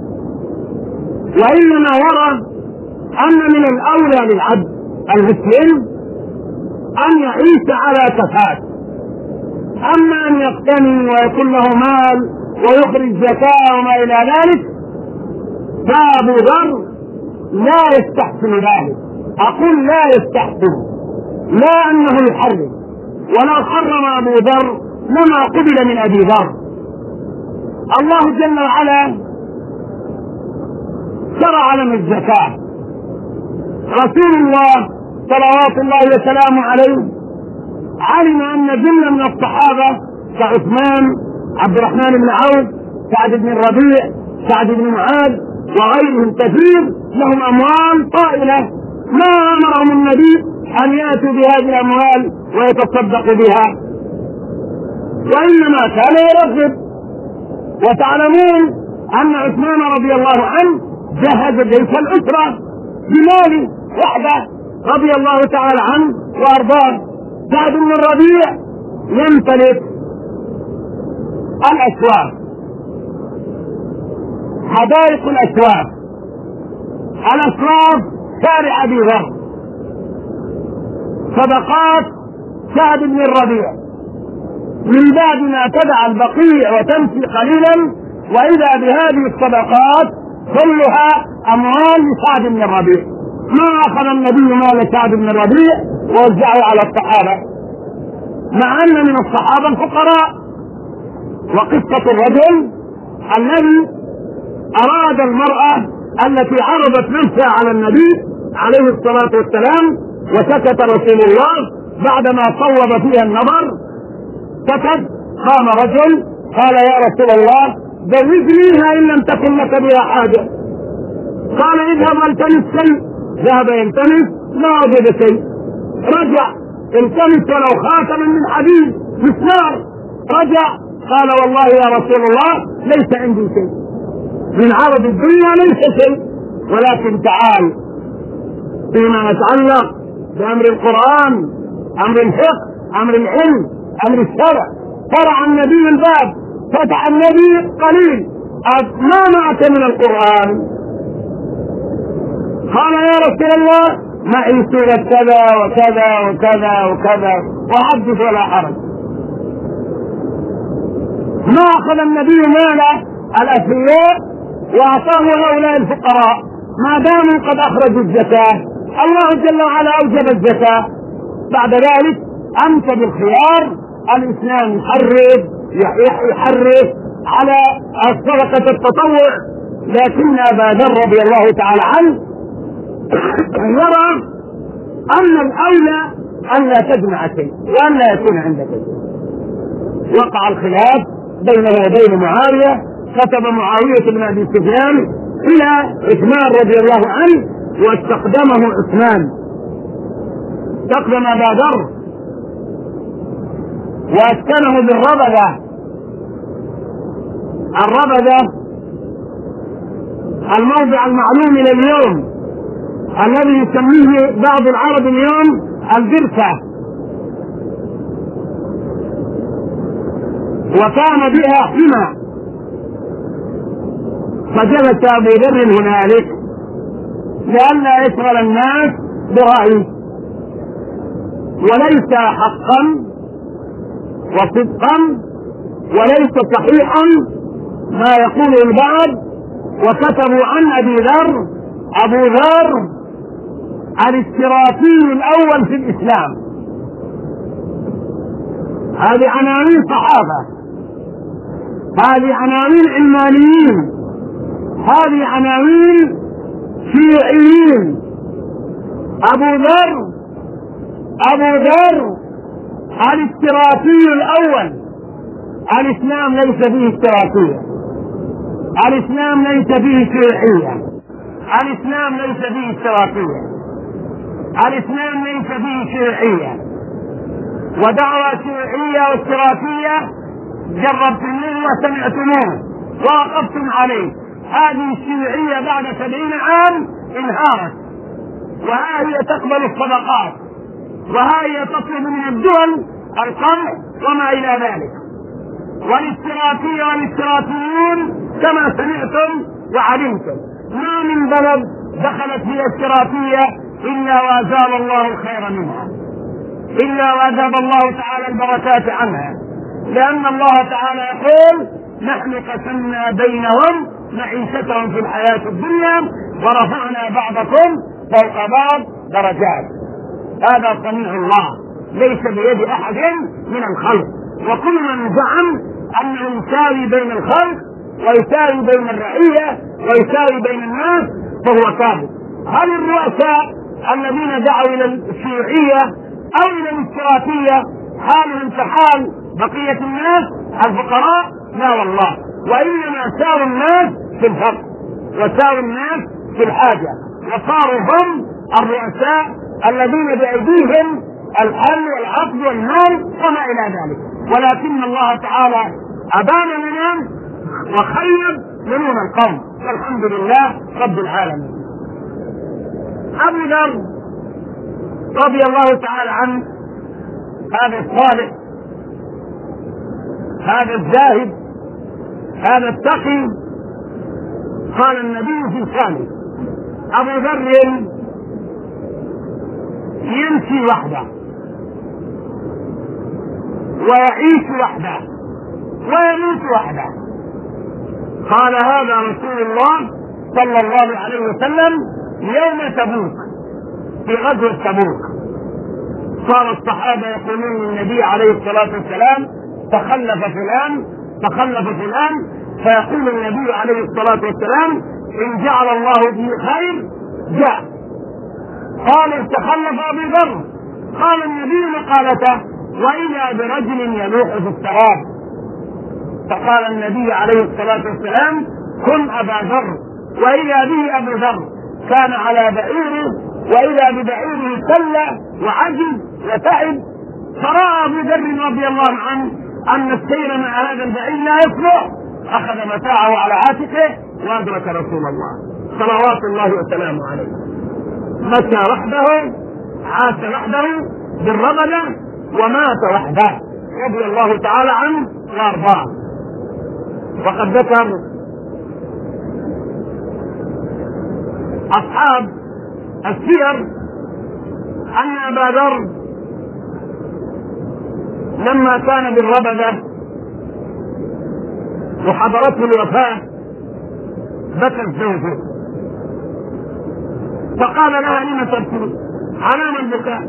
A: وإنما يرى أن من الأولى للعبد المسلم أن يعيش على كفاف. أما أن يقتني ويكون له مال ويخرج زكاة وما إلى ذلك، فأبو ذر لا يستحسن ذلك. أقول لا يستحسن، لا أنه يحرم، ولو حرم أبو ذر لما قبل من أبي ذر. الله جل وعلا شرع لنا الزكاة. رسول الله صلوات الله وسلامه عليه علم أن جملة من الصحابة كعثمان، عبد الرحمن بن عوف، سعد بن الربيع، سعد بن معاذ وغيرهم كثير لهم أموال طائلة، ما أمرهم النبي أن يأتوا بهذه الأموال ويتصدقوا بها، وإنما كان يرغب. وتعلمون أن عثمان رضي الله عنه جهز جيش الأسرة بماله وحده رضي الله تعالى عنه وأرضاه. سعد بن الربيع يمتلك الأسواق، حدائق الأسواق، الأسواق شارع أبي ذر، صدقات سعد بن الربيع، من بعد ما تدع البقيع وتمشي قليلا وإذا بهذه الصدقات كلها أموال لسعد بن الربيع. ما أخذ النبي مال سعد بن الربيع ووزعه على الصحابة، مع أن من الصحابة الفقراء. وقصة الرجل الذي أراد المرأة التي عرضت نفسها على النبي عليه الصلاة والسلام وسكت رسول الله بعدما صوب فيها النظر، سكت. قام رجل قال يا رسول الله زوجنيها إن لم تكن لك بها حاجة. قال اذهب والتمس شيء. ذهب يلتمس لا وجد شيء. رجع التمس ولو خاتما من حديد مسمار. رجع قال والله يا رسول الله ليس عندي شيء من عرض الدنيا، ليس شيء، ولكن تعال فيما يتعلق بأمر القرآن، أمر الفقه، أمر العلم، أمر الشرع. فرع النبي الباب، فتح النبي قليل، ما معك من القرآن؟ قال يا رسول الله معي سورة كذا وكذا وكذا وكذا، وحدث ولا حرج. ما أخذ النبي مال الأثرياء وأعطاه هؤلاء الفقراء ما داموا قد أخرجوا الزكاة. الله جل وعلا أوجب الزكاة. بعد ذلك أنت بالخيار، الإسلام يحرض يحرض على صدقة التطوع، لكن أبا ذر رضي الله تعالى عنه يرى أن الأولى أن لا تجمع شيء وأن لا يكون عندك شيء. وقع الخلاف بينه وبين معاوية، كتب معاوية بن أبي سفيان إلى عثمان رضي الله عنه واستخدمه عثمان، استخدم أبا ذر وأسكنه بالربذة. الربذة الموضع المعلوم إلى اليوم الذي يسميه بعض العرب اليوم البركة، وكان بها حمى. فجلس أبو ذر هنالك لئلا يشغل الناس برأيه، وليس حقا وصدقا وليس صحيحا ما يقوله البعض. وكتبوا عن أبي ذر أبو ذر الاشتراكي الأول في الإسلام، هذه عناوين صحابة، هذه عناوين علمانيين، هذه عناوين شيوعيين. أبو ذر أبو ذر الاشتراكي الأول. الإسلام ليس فيه اشتراكية، الإسلام ليس فيه شيوعية، الإسلام ليس فيه اشتراكية، الإسلام ليس فيه شيوعية. ودعوة شيوعية واشتراكية جربتموه وسمعتموه ووقفتم عليه. هذه الشيوعية بعد سبعين عام انهارت، وها هي تقبل الصدقات، وها هي تطلب من الدول القمح وما إلى ذلك. والاشتراكية والاشتراكيون كما سمعتم وعلمتم ما من بلد دخلت فيها اشتراكية إلا وأزال الله الخير منها، إلا وأذهب الله تعالى البركات عنها، لأن الله تعالى يقول: نحن قسمنا بينهم معيشتهم في الحياة الدنيا ورفعنا بعضكم فوق بعض درجات. هذا صنيع الله، ليس بيد أحد من الخلق. وكل من زعم أنه يساوي بين الخلق ويساوي بين الرعية ويساوي بين الناس فهو كاذب. هل الرؤساء الذين دعوا إلى الشيوعية أو إلى الاشتراكية حالهم كحال بقية الناس الفقراء؟ لا والله، وإنما ساووا الناس في الفقر وساووا الناس في الحاجة، وصاروا هم الرؤساء الذين بأيديهم الحل والعقد والمال وما إلى ذلك. ولكن الله تعالى أبان لنا وخيب ظنون القوم، والحمد لله رب العالمين. أبو ذر رضي الله تعالى عنه، هذا الصالح، هذا الزاهد، هذا التقي، قال النبي في شانه: أبو ذر يمشي وحده ويعيش وحده ويموت وحده. قال هذا رسول الله صلى الله عليه وسلم يوم تبوك، في غزوة تبوك. صار الصحابة يقولون للنبي عليه الصلاة والسلام: تخلف فلان تخلف فلان، فيقول النبي عليه الصلاة والسلام: إن جعل الله به خير جاء. قال: تخلف أبو ذر. قال النبي مقالته: وإذا برجل يلوح في السراب. فقال النبي عليه الصلاة والسلام: كن أبا ذر. وإذا به أبو ذر كان على بعيره، وإذا ببعيره سلى وعجز وتعب، فرأى أبو ذر رضي الله عنه أن السير مع هذا البعير لا يصلح، أخذ متاعه على عاتقه وأدرك رسول الله صلوات الله وسلامه عليه. مشى وحده، عاش وحده بالربدة، ومات وحده رضي الله تعالى عنه وارضاه. وقد ذكر أصحاب السير أن أبا ذر لما كان بالربدة وحضرته الوفاة بكت زوجه، فقال لها: لم تبكي؟ على من البكاء؟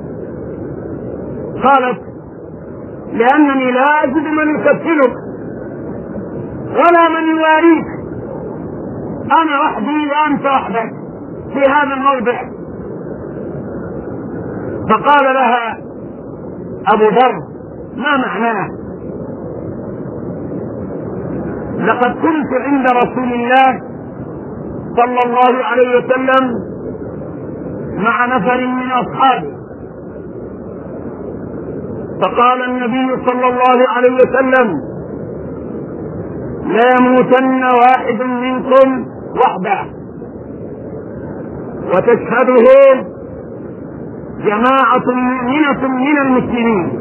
A: قالت: لأنني لا أجد من يكفلك ولا من يواريك، أنا وحدي وأنت وحدك في هذا الموضع. فقال لها أبو ذر: ما معناه؟ لقد كنت عند رسول الله صلى الله عليه وسلم مع نفر من أصحابه، فقال النبي صلى الله عليه وسلم: لا يموتن واحد منكم وحده وتشهده جماعة مؤمنة من المسلمين.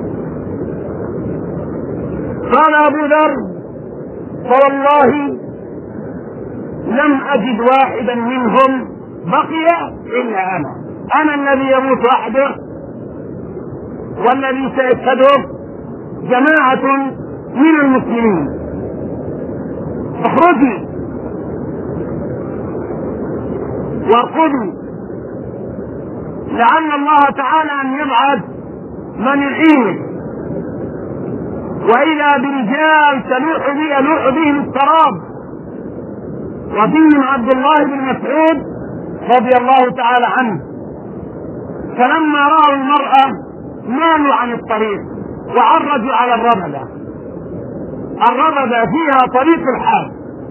A: قال أبو ذر: فوالله لم أجد واحدا منهم بقي إلا أنا أنا الذي يموت وحده، والذي سيشهده جماعة من المسلمين. اخرجي وارقدي لعل الله تعالى أن يبعث من يعينك. وإذا برجال تلوح به يلوح بهم السراب، وفيهم عبد الله بن مسعود رضي الله تعالى عنه. فلما رأوا المرأة مالوا عن الطريق وعرجوا على الربذة. الربذة فيها طريق الحاج.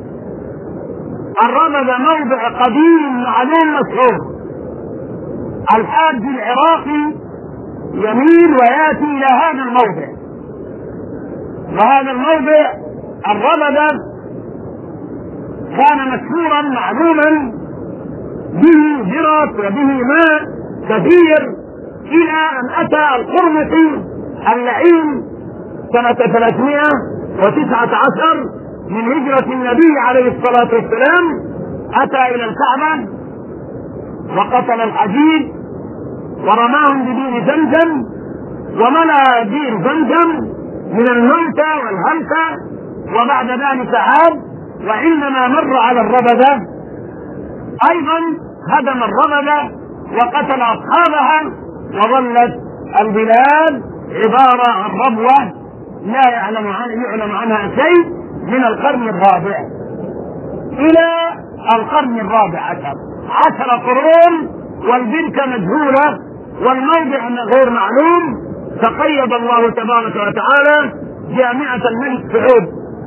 A: الربذة موضع قديم معلوم مشهور. الحاج العراقي يميل وياتي الى هذا الموضع، وهذا الموضع الربذة كان مشهورا معلوما به جرس وبه ماء كثير، الى ان اتى القرمطي اللعين سنة ثلاثمائة وتسعة عشر من هجرة النبي عليه الصلاة والسلام، اتى الى الكعبة وقتل الحجيج ورماهم ببئر زمزم، وملأ بئر زمزم من الموتى والهلكة، وبعد ذلك عاد، وعندما مر على الربذة ايضا هدم الربذة وقتل اصحابها، وظلت البلاد عبارة عن ربوة لا يعلم عن يعلم عنها شيء من القرن الرابع الى القرن الرابع عشر، عشر قرون، والبركة مجهولة والموضع غير معلوم. تقيد الله تبارك وتعالى جامعة الملك سعود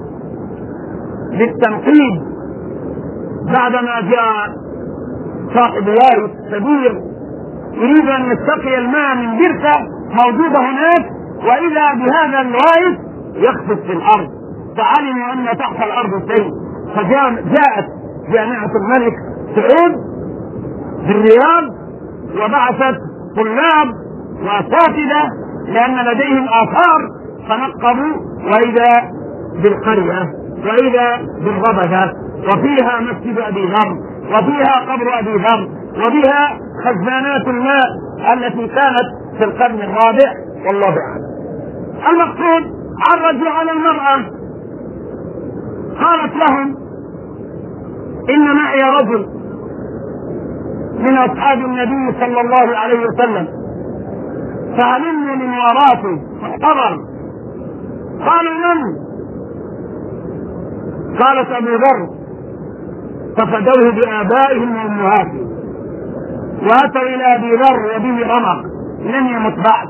A: للتنقيب بعدما جاء صاحب وارث كبير يريد ان يستقي الماء من بركة موجودة هناك، واذا بهذا الوارث يخفت في الارض، فعلموا ان تحت الارض شيء، فجاءت جامعة الملك سعود بالرياض وبعثت طلاب واساتذة لان لديهم اثار، فنقبوا واذا بالقرية واذا بالربذة، وفيها مسجد ابي ذر، وفيها قبر ابي ذر، وبها خزانات الماء التي كانت في القرن الرابع، والله اعلم. المقصود عرجوا على المرأة، قالت لهم ان معي رجل من اصحاب النبي صلى الله عليه وسلم، فعلمني من وراته محتضر. قالوا من؟ قالت ابو ذر، ففدوه بآبائهم وأمهاتهم، وأتوا إلى أبي ذر وبه رمق لم يمت بعد،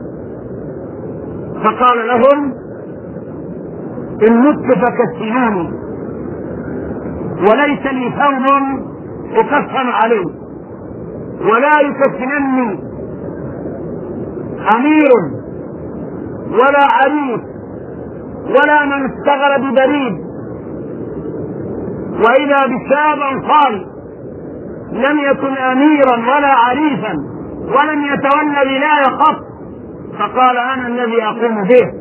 A: فقال لهم إن مت فكفنوني، وليس لي ثوب أكفن عليه، ولا يكفنني أمير ولا عريس ولا من اشتغل ببريد، وإذا بشاب أنصاري لم يكن أميرا ولا عريفا ولم يتولى ولاية قط، فقال أنا الذي أقوم به.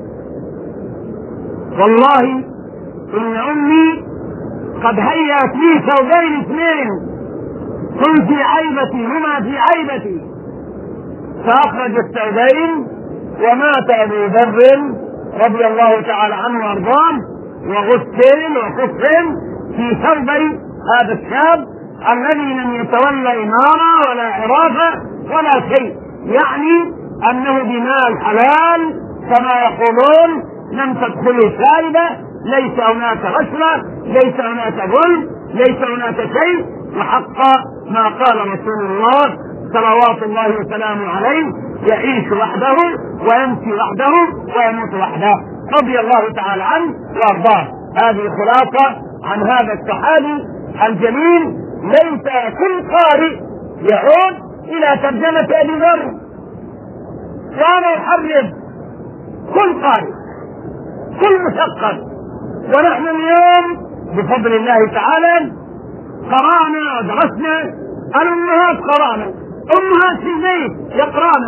A: والله إن أمي قد هيأت لي ثوبين اثنين، هم في عيبتي هما في عيبتي، فأخرج الثوبين، ومات أبو ذر رضي الله تعالى عنه وأرضاه وغسل وكفن في ثوبي هذا الشاب الذي لم يتولى إمارة ولا عرافة ولا شيء، يعني أنه بمال حلال كما يقولون، لم تدخله شائبة، ليس هناك رشوة، ليس هناك ظلم، ليس هناك شيء، وحق ما قال رسول الله صلوات الله وسلامه عليه: يعيش وحده ويمشي وحده ويموت وحده، رضي الله تعالى عنه وارضاه. هذه خلاصة عن هذا الصحابي الجليل. ليس كل قارئ يعود الى ترجمة ابي ذر، وانا احرض كل قارئ كل مثقف، ونحن اليوم بفضل الله تعالى قرأنا ودرسنا، الامهات قرأنا، امهات في البيت يقرأنا،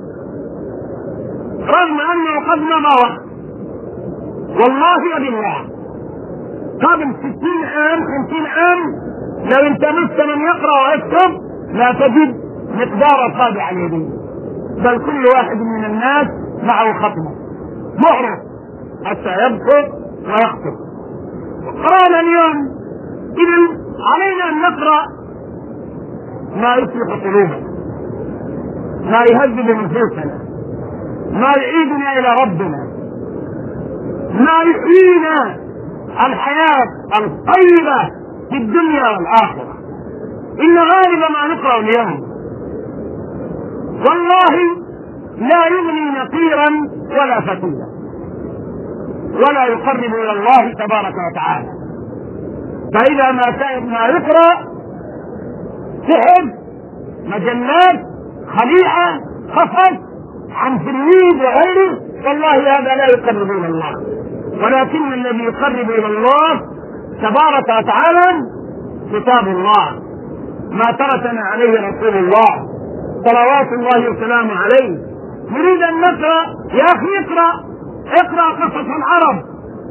A: رغم انه قد مضى وقت، والله وبالله قبل ستين عام خمسين عام لو انتبهت من يقرأ ويكتب لا تجد مقدار اصابع اليدين، بل كل واحد من الناس معه خطمه معرف حتى يبكر ويخطب. قرأنا اليوم، إذن علينا أن نقرأ ما يصلح قلوبنا، ما يهذب نفوسنا، ما يعيدنا إلى ربنا، ما يحيينا الحياة الطيبة في الدنيا والآخرة. إن غالب ما نقرأ اليوم والله لا يغني نقيرا ولا فتيلا ولا يقرب إلى الله تبارك وتعالى. فإذا ما ما يقرأ سحب مجلات خليعة خفت عن تلميذ وغيره والله هذا لا يقرب إلى الله، ولكن الذي يقرب إلى الله تبارك وتعالى كتاب الله، ما تركنا عليه رسول الله صلوات الله وسلامه عليه. نريد أن نقرأ، يا أخي اقرأ اقرأ قصص العرب،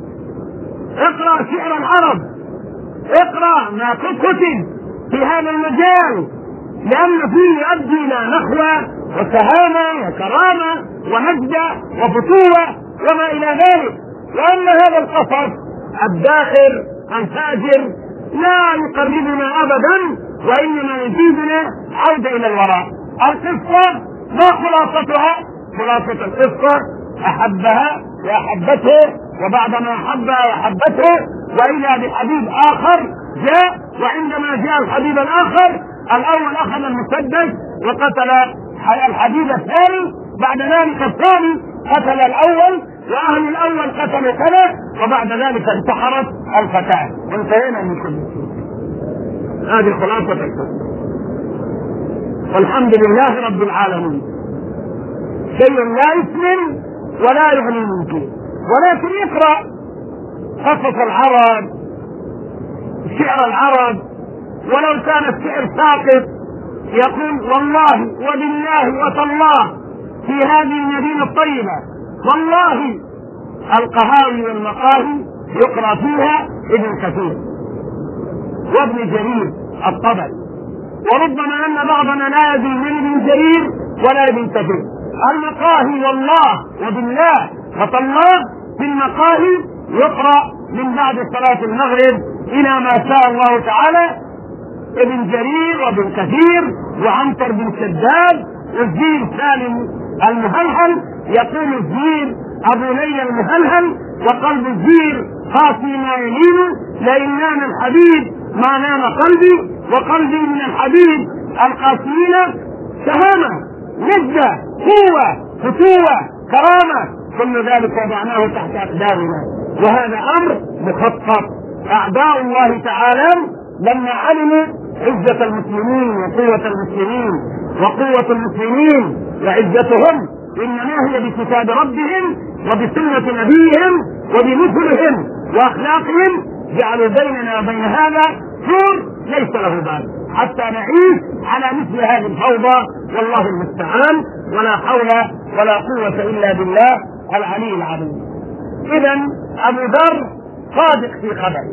A: اقرأ شعر العرب، اقرأ ما كتب في هذا المجال، لأن فيه يؤدي إلى نخوة وسهامة وكرامة ونجدة وفتوة وما إلى ذلك. وأن هذا القصص الداخل الفاجر لا يقربنا أبدا، وإنما يزيدنا عودة إلى الوراء. القصة ما خلاصتها؟ خلاصة القصة أحبها وأحبته، وبعدما أحبها وأحبته وإلى بحبيب آخر جاء، وعندما جاء الحبيب الآخر الأول أخذ المسدس وقتل الحبيب الثاني، بعد ذلك الثاني قتل الأول، وأهل الأول قتلوا كذا، وبعد ذلك انتحرت الفتاة وانتهينا من كل شيء. هذه خلاصة القصة، والحمد لله رب العالمين. شيء لا يسمن ولا يغني من شيء. ولكن يقرأ قصص العرب، شعر العرب، ولو كان الشعر ساقط يقول والله وبالله وتالله في هذه المدينة الطيبة والله القهاوي والمقاهي يقرأ فيها ابن كثير وابن جرير الطبري، وربما أن بعضنا لا يدري من ابن جرير ولا ابن كثير. المقاهي والله وبالله وتالله في المقاهي يقرأ من بعد صلاة المغرب إلى ما شاء الله تعالى ابن جرير وابن كثير وعنتر بن شداد والزير سالم المهلهل. يقول الزير أبو ليلى المهلهل وقلب الزير قاسي ما يلين، لئن نام الحبيب ما نام قلبي، وقلبي من الحبيب القاسيين شهامة نجدة قوة فتوة كرامة، كل ذلك وضعناه تحت أقدامنا. وهذا أمر مخطط. أعداء الله تعالى لما علموا عزة المسلمين وقوة المسلمين وقوة المسلمين وعزتهم إنما هي بكتاب ربهم وبسنة نبيهم وبمثلهم وأخلاقهم، جعلوا بيننا وبين هذا سور ليس له بال حتى نعيش على مثل هذه الفوضى، والله المستعان، ولا حول ولا قوة إلا بالله العلي العظيم. إذن أبو ذر صادق في خبره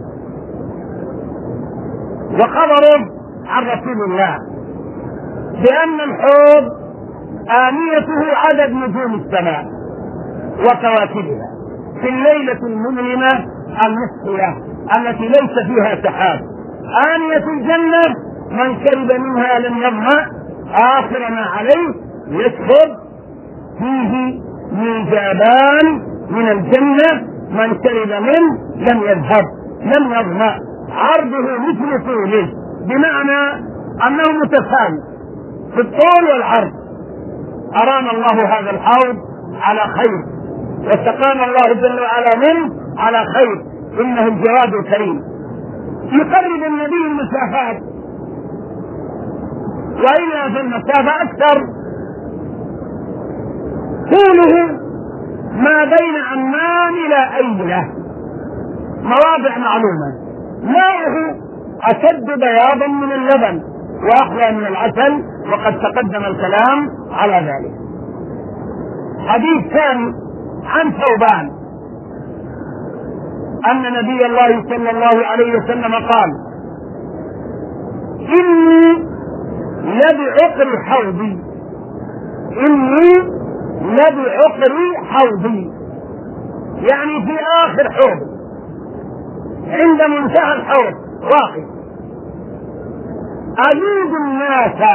A: وخبره عن رسول الله بأن الحوض آنيته عدد نجوم السماء وكواكبها في الليلة المظلمة المسطرة التي ليس فيها سحاب. آنية الجنة من شرب منها لم يظمأ آخر ما عليه يشرب فيه ميزابان من الجنة من شرب منه لم يذهب لم يظمأ، عرضه مثل طوله، بمعنى أنه متساوي في الطول والعرض. أرانا الله هذا الحوض على خير، وسقانا الله جل وعلا منه على خير، إنه الجواد الكريم. يقرب النبي المسافات، وإلا في المسافة أكثر، طوله ما بين عمان إلى أيلة، مواضع معلومة، ماءه أشد بياضا من اللبن وأحلى من العسل، وقد تقدم الكلام على ذلك. حديث ثاني عن ثوبان أن نبي الله صلى الله عليه وسلم قال: إني لبعقر حوضي إني لبعقر حوضي يعني في آخر حوض، عند منتهى الحوض واقف، أجود الناس،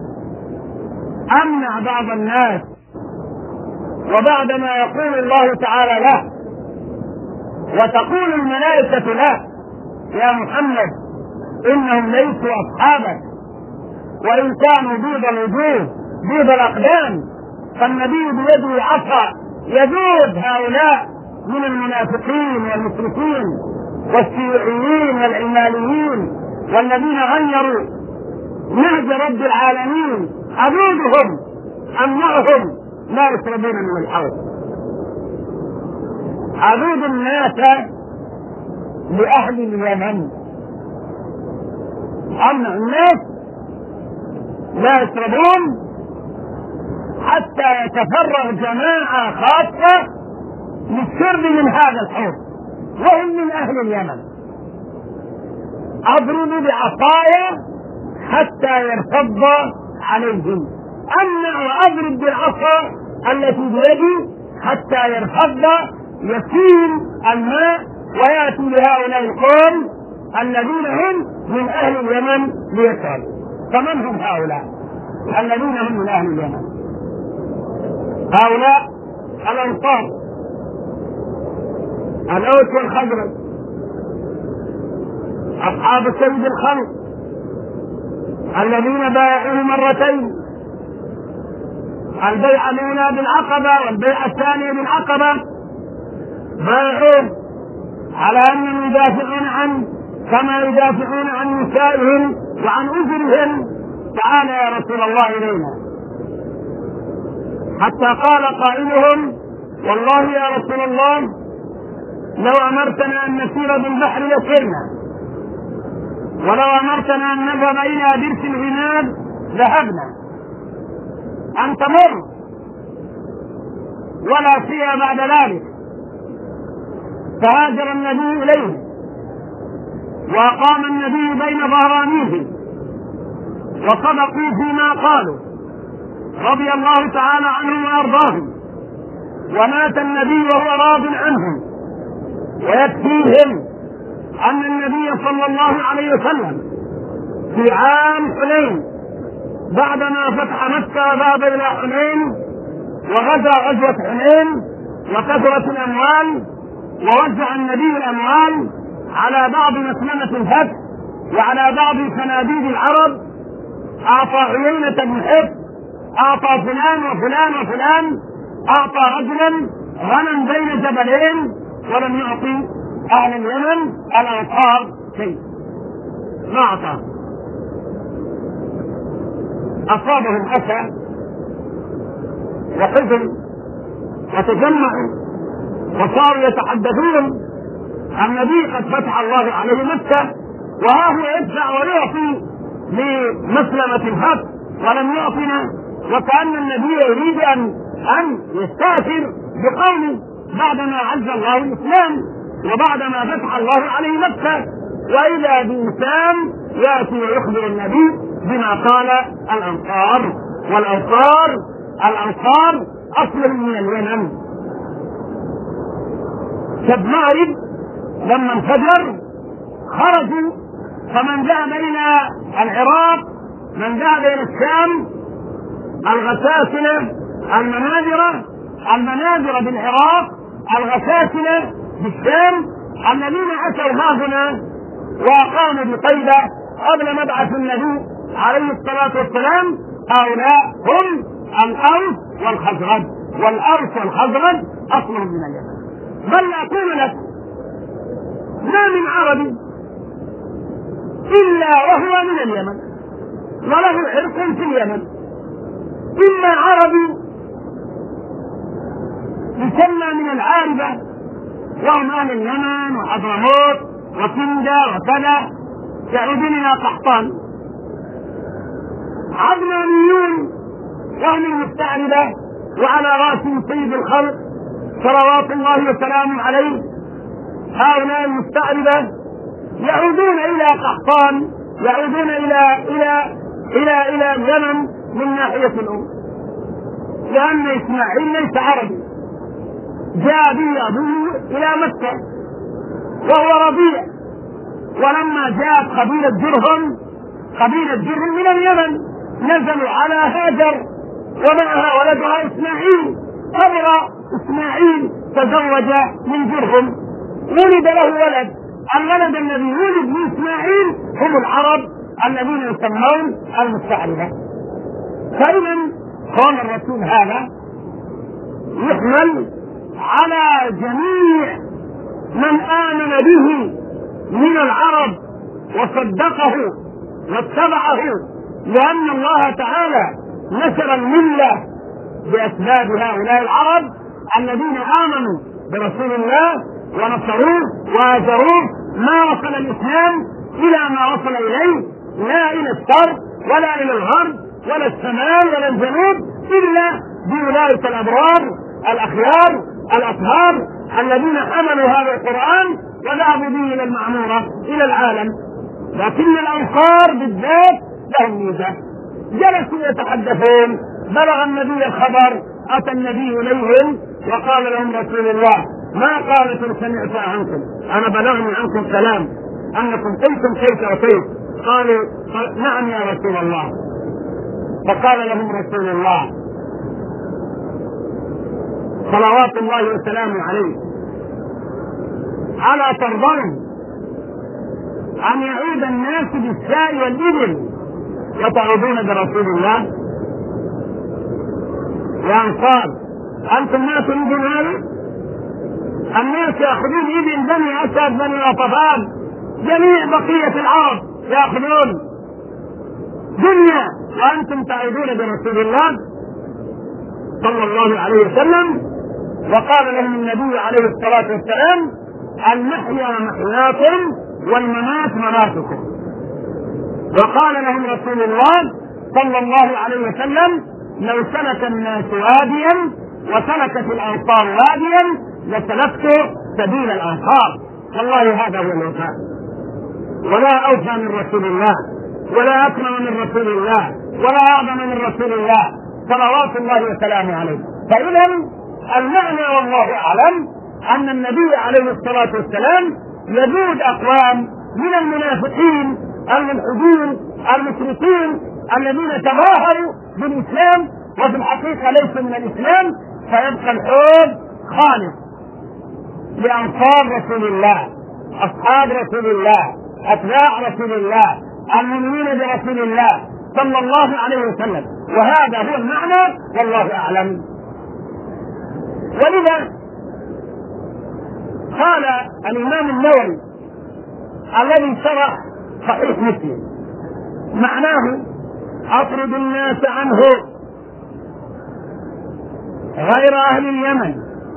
A: أمنع بعض الناس، وبعدما يقول الله تعالى له وتقول الملائكة له يا محمد إنهم ليسوا أصحابك، وإن كانوا بيض الوجوه بيض الأقدام، فالنبي بيده عصا يذوب هؤلاء من المنافقين والمشركين والشيوعيين والعلمانيين والذين غيروا نهج رب العالمين، أذوبهم أمنعهم لا يشربون من الحوض. أذوب الناس لأهل اليمن، أمنع الناس لا يشربون حتى يتفرغ جماعة خاصة للشرب من هذا الحوض، وهم من أهل اليمن. أضرب بعصايا حتى يرتض عليهم، أمنع وأضرب بالعصا التي بيدي حتى يرتض يسيل الماء ويأتي لهؤلاء القوم الذين هم من أهل اليمن ليشربوا. فمن هم هؤلاء الذين هم من أهل اليمن؟ هؤلاء الأنصار، الأوس والخزرج، أصحاب سيد الخلق الذين بايعوا مرتين، البيعة الأولى بالعقبة والبيعة الثانية بالعقبة، بايعوا على أنهم يدافعون عنه كما يدافعون عن نسائهم وعن أجرهم. تعال يا رسول الله إلينا، حتى قال قائلهم والله يا رسول الله لو أمرتنا أن نسير بالبحر لسرنا، ولو أمرتنا أن نذهب إلى درس العناب ذهبنا، أن تمر ولا فيها بعد ذلك. فهاجر النبي إليه وأقام النبي بين ظهرانيه وصدقوا فيما قالوا رضي الله تعالى عنهم وأرضاهم، ومات النبي وهو راض عنهم. ويكفيهم أن النبي صلى الله عليه وسلم في عام حنين بعدما فتح مكة وذهب إلى حنين وغزا غزوة حنين وكثرت الأموال، ووزع النبي الأموال على بعض مسلمة الفتح وعلى بعض صناديد العرب. أعطى عيينة بن حفص، أعطى فلان وفلان وفلان، أعطى رجلا غنم بين جبلين، ولم يعطي أهل اليمن الأنصار شيء، ما أعطاه. أصابهم أسى وحزن وتجمعوا وصاروا يتحدثون النبي قد فتح الله عليه مكة وها هو يدفع ويعطي لمسلمة الفتح ولم يعطنا، وكأن النبي يريد أن أن يستأثر بقوله بعدما عز الله الإسلام وبعدما فتح الله عليه مكة، وإذا بإنسان يأتي ويخبر النبي بما قال الأنصار. والأنصار الأنصار أصلهم من اليمن. شب مأرب لما انفجر خرجوا، فمن ذهب إلى العراق، من ذهب إلى الشام، الغساسنة المناذرة المناذرة بالعراق، الغساسنة بالشام، الذين أتوا ها هنا وقاموا بطيبة قبل مبعث النبي عليه الصلاة والسلام، هؤلاء هم الأوس والخزرج، والأوس والخزرج أصلهم من اليمن. بل أقول لك ما من عربي إلا وهو من اليمن وله عرق في اليمن، إما عربي يسمى من العاربة وهم أهل اليمن وحضرموت وكندا وكذا، يعودون إلى قحطان، عدنانيون وهم المستعربة وعلى رأسهم سيد الخلق صلوات الله وسلامه عليه. هؤلاء المستعربة يعودون إلى قحطان، يعودون إلى إلى إلى إلى اليمن من ناحية الأم، لأن إسماعيل ليس عربي، جاء به أبوه إلى مكة وهو رضيع، ولما جاءت قبيلة جرهم قبيلة جرهم من اليمن نزلوا على هاجر ومعها ولدها إسماعيل، كبر إسماعيل تزوج من جرهم، ولد له ولد، الولد الذي ولد من إسماعيل هم العرب الذين يسمون المستعربة. فإذا قال الرسول هذا يحمل على جميع من آمن به من العرب وصدقه واتبعه، لأن الله تعالى نشر الملة بأسباب هؤلاء العرب الذين آمنوا برسول الله ونصروه وآزروه. ما وصل الإسلام إلى ما وصل إليه، لا إلى الشرق ولا إلى الغرب ولا الشمال ولا الجنوب، إلا بأولئك الأبرار الأخيار الأطهار الذين حملوا هذا القرآن وذهبوا به إلى المعمورة إلى العالم. لكن الأنصار بالذات لهم ميزة، جلسوا يتحدثون، بلغ النبي الخبر، أتى النبي إليهم وقال لهم رسول الله ما قالتم سمعت عنكم، أنا بلغني عنكم كلام أنكم قلتم كيف وكيف. قالوا نعم يا رسول الله. فقال لهم رسول الله صلوات الله وسلامه عليه ألا ترضون أن يعود الناس بالشاء والإبل وتعودون برسول الله؟ يا أنصار أنتم ما تريدون هذا؟ الناس يأخذون إبل بني أسد بني غطفان، جميع بقية العرب يأخذون دنيا، وأنتم تعودون برسول الله صلى الله عليه وسلم. وقال لهم النبي عليه الصلاة والسلام المحيا محياكم والممات مماتكم. وقال لهم رسول الله صلى الله عليه وسلم لو سلك الناس واديا وسلكت الأنصار واديا لسلكت سبيل الأنصار. والله هذا هو الوفاء، ولا أوفى من رسول الله ولا أكرم من رسول الله ولا أعظم من رسول الله صلوات الله وسلامه عليه. فإذا المعنى والله أعلم أن النبي عليه الصلاة والسلام يجود أقوام من المنافقين الملحدين المشركين الذين تظاهروا بالإسلام وفي الحقيقة ليسوا من الإسلام، فيبقى الحب خالص لأنصار رسول الله، أصحاب رسول الله، أتباع رسول الله، المؤمنين برسول الله صلى الله عليه وسلم. وهذا هو المعنى والله أعلم. ولذا قال الإمام النووي الذي شرح صحيح مسلم معناه أطرد الناس عنه غير أهل اليمن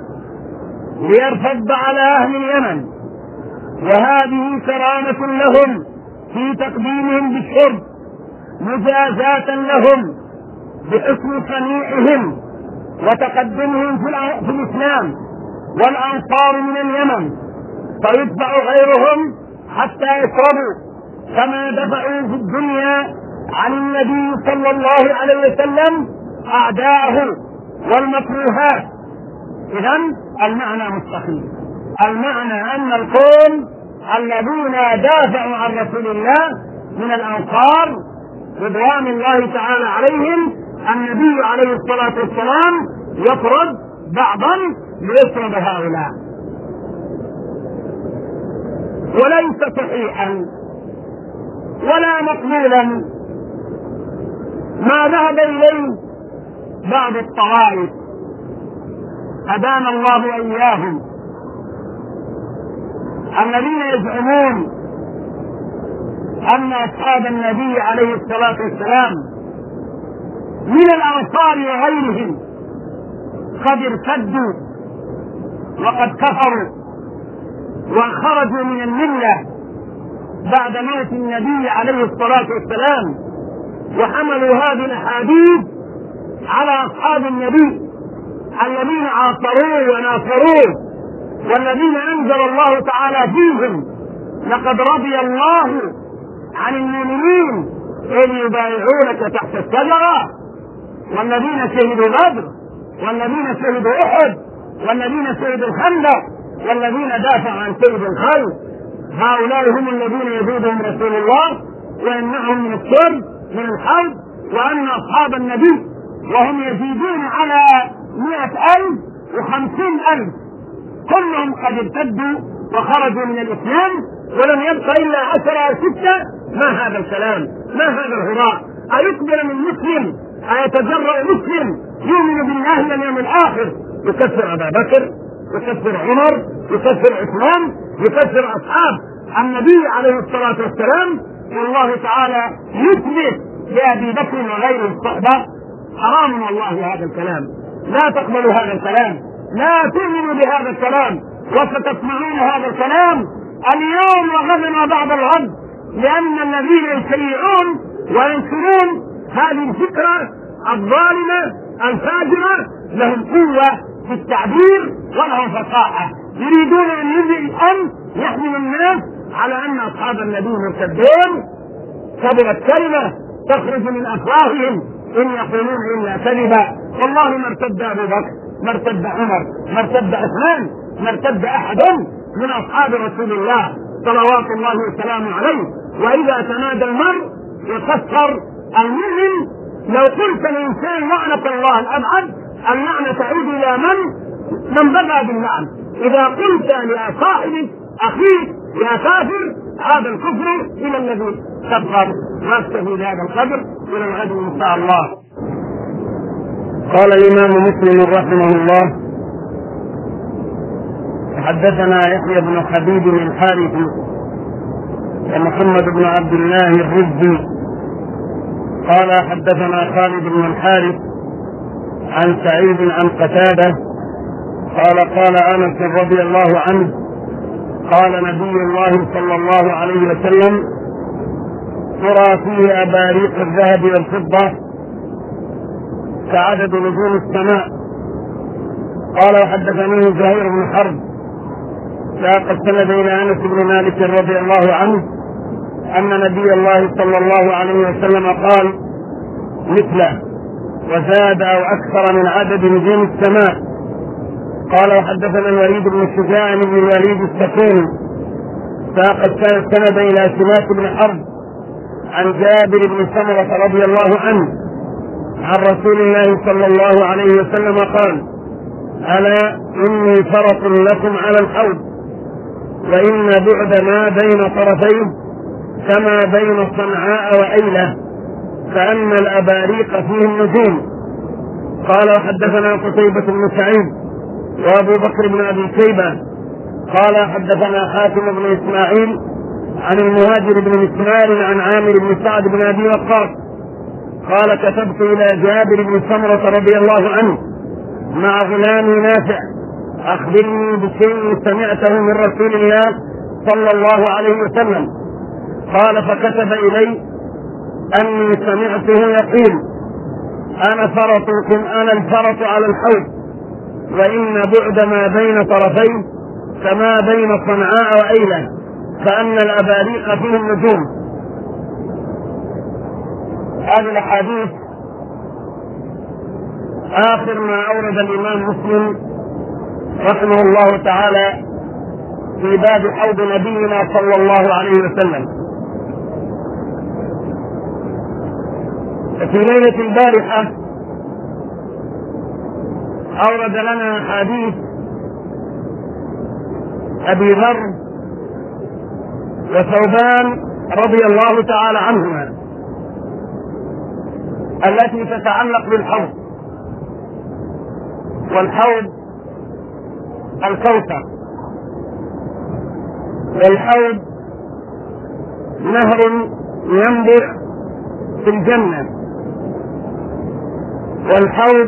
A: ليرتد على أهل اليمن، وهذه كرامة لهم في تقديمهم بالشرب مجازاة لهم بحسن صنيعهم وتقدمهم في الإسلام والأنصار من اليمن، فيتبع غيرهم حتى يشربوا كما دفعوا في الدنيا عن النبي صلى الله عليه وسلم أعداءه والمكروهات. إذن المعنى مستقيم، المعنى أن القوم الذين دافعوا عن رسول الله من الأنصار رضوان الله تعالى عليهم النبي عليه الصلاة والسلام يطرد بعضا ليطرد هؤلاء. وليس صحيحا ولا مقبولا ما ذهب إليه بعض الطوائف هدانا الله وإياهم الذين يزعمون أن أصحاب النبي عليه الصلاة والسلام من الأنصار وغيرهم قد ارتدوا وقد كفروا وخرجوا من الملة بعد موت النبي عليه الصلاة والسلام، وحملوا هذه الأحاديث على أصحاب النبي الذين عاصروه وناصروه والذين أنزل الله تعالى فيهم لقد رضي الله عن المؤمنين إذ يبايعونك تحت الشجرة والذين شهدوا بدر والذين شهدوا أحد والذين شهدوا الخندق والذين دافعوا عن سيد الخلق. هؤلاء هم الذين يزيدهم رسول الله ويمنعهم من الشرب من الحرب، وأن أصحاب النبي وهم يزيدون على مئة ألف وخمسين ألف كلهم قد ارتدوا وخرجوا من الإسلام ولم يبق إلا عشرة أو ستة. ما هذا الكلام؟ ما هذا الهراء؟ أيقبل من مسلم، أيتجرأ مسلم يؤمن بالله واليوم الآخر يكفر أبا بكر، يكفر عمر، يكفر عثمان، يكفر أصحاب النبي عليه الصلاة والسلام، والله تعالى يثبت لأبي بكر وغيره الصحبة؟ حرام والله هذا الكلام، لا تقبلوا هذا الكلام، لا تؤمنوا بهذا الكلام، وستسمعون هذا الكلام اليوم وغدا وبعد الغد، لأن الذين يشيعون وينشرون هذه الفكرة الظالمة الفاجرة لهم قوة في التعبير ولهم فصاحة، يريدون أن يجي الأمن يحمل الناس على أن أصحاب النبي مرتدون. كبرت كلمة تخرج من أفواههم إن يقولون إلا كذبا. والله ما ارتد أبو بكر، ما ارتد عمر، ما ارتد عثمان، ما ارتد أحد من أصحاب رسول الله صلوات الله وسلامه عليه. وإذا تنادى المرء يكفر المؤمن. لو قلت الإنسان لعنة الله الأبعد، اللعنة تعود إلى من؟ من بغى باللعن. إذا قلت لصاحبك أخيك يا كافر، هذا الكفر إلى الذي تبقى. نستفيد هذا القدر إلى الغد إن شاء الله.
B: قال الإمام مسلم رحمه الله: حدثنا يحيى بن حبيب الحارث ومحمد بن عبد الله الرزي قال حدثنا خالد بن الحارث عن سعيد عن قتادة قال قال أنس رضي الله عنه قال نبي الله صلى الله عليه وسلم: ترى فيه أباريق الذهب والفضة كعدد نجوم السماء. قال وحدثني زهير بن حرب ساق السند إلى أنس بن مالك رضي الله عنه أن نبي الله صلى الله عليه وسلم قال مثله وزاد أو أكثر من عدد نجوم السماء. قال وحدثنا الوليد بن الشجاع بن الوليد السكوني ساق السند إلى سماك بن حرب عن جابر بن سمرة رضي الله عنه عن رسول الله صلى الله عليه وسلم قال: ألا إني فرط لكم على الحوض، وإن بعد ما بين طرفيه كما بين صنعاء وأيلة، كأن الأباريق فيه النجوم. قال وحدثنا قتيبة بن سعيد وأبو بكر بن أبي شيبة قال حدثنا حاتم بن إسماعيل عن المهاجر بن مسمار عن عامر بن سعد بن أبي وقاص قال: كتبت إلى جابر بن سمرة رضي الله عنه مع غلامي نافع: أخبرني بشيء سمعته من رسول الله صلى الله عليه وسلم. قال: فكتب إلي أني سمعته يقول: أنا فرطكم أنا الفرط على الحوض، وإن بعد ما بين طرفيه كما بين صنعاء وأيلة، كأن الأباريق فيه النجوم. هذه الأحاديث آخر ما أورد الإمام مسلم رحمه الله تعالى في باب حوض نبينا صلى الله عليه وسلم. في ليلة البارحة أورد لنا حديث أبي ذر وثوبان رضي الله تعالى عنهما التي تتعلق بالحوض. والحوض الكوثر، والحوض نهر ينبع في الجنة، والحوض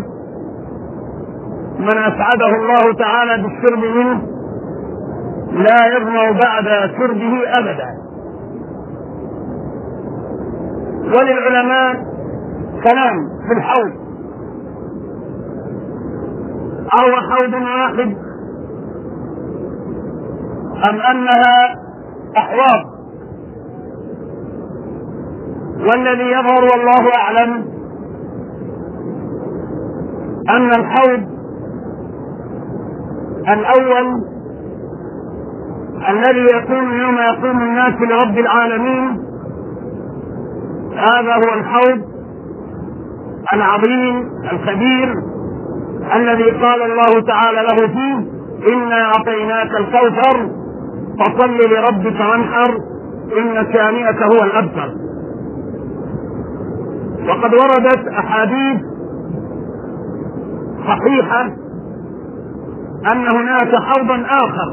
B: من أسعده الله تعالى بالشرب منه لا يظمأ بعد شربه أبدا. وللعلماء كلام في الحوض: أو حوض واحد أم أنها أحواض؟ والذي يظهر والله أعلم أن الحوض الأول الذي يكون يوم يقوم الناس لرب العالمين هذا هو الحوض العظيم الكبير الذي قال الله تعالى له فيه: إنا أعطيناك الكوثر فصل لربك وانحر إن شانئك هو الأبتر. وقد وردت أحاديث صحيحة أن هناك حوضا آخر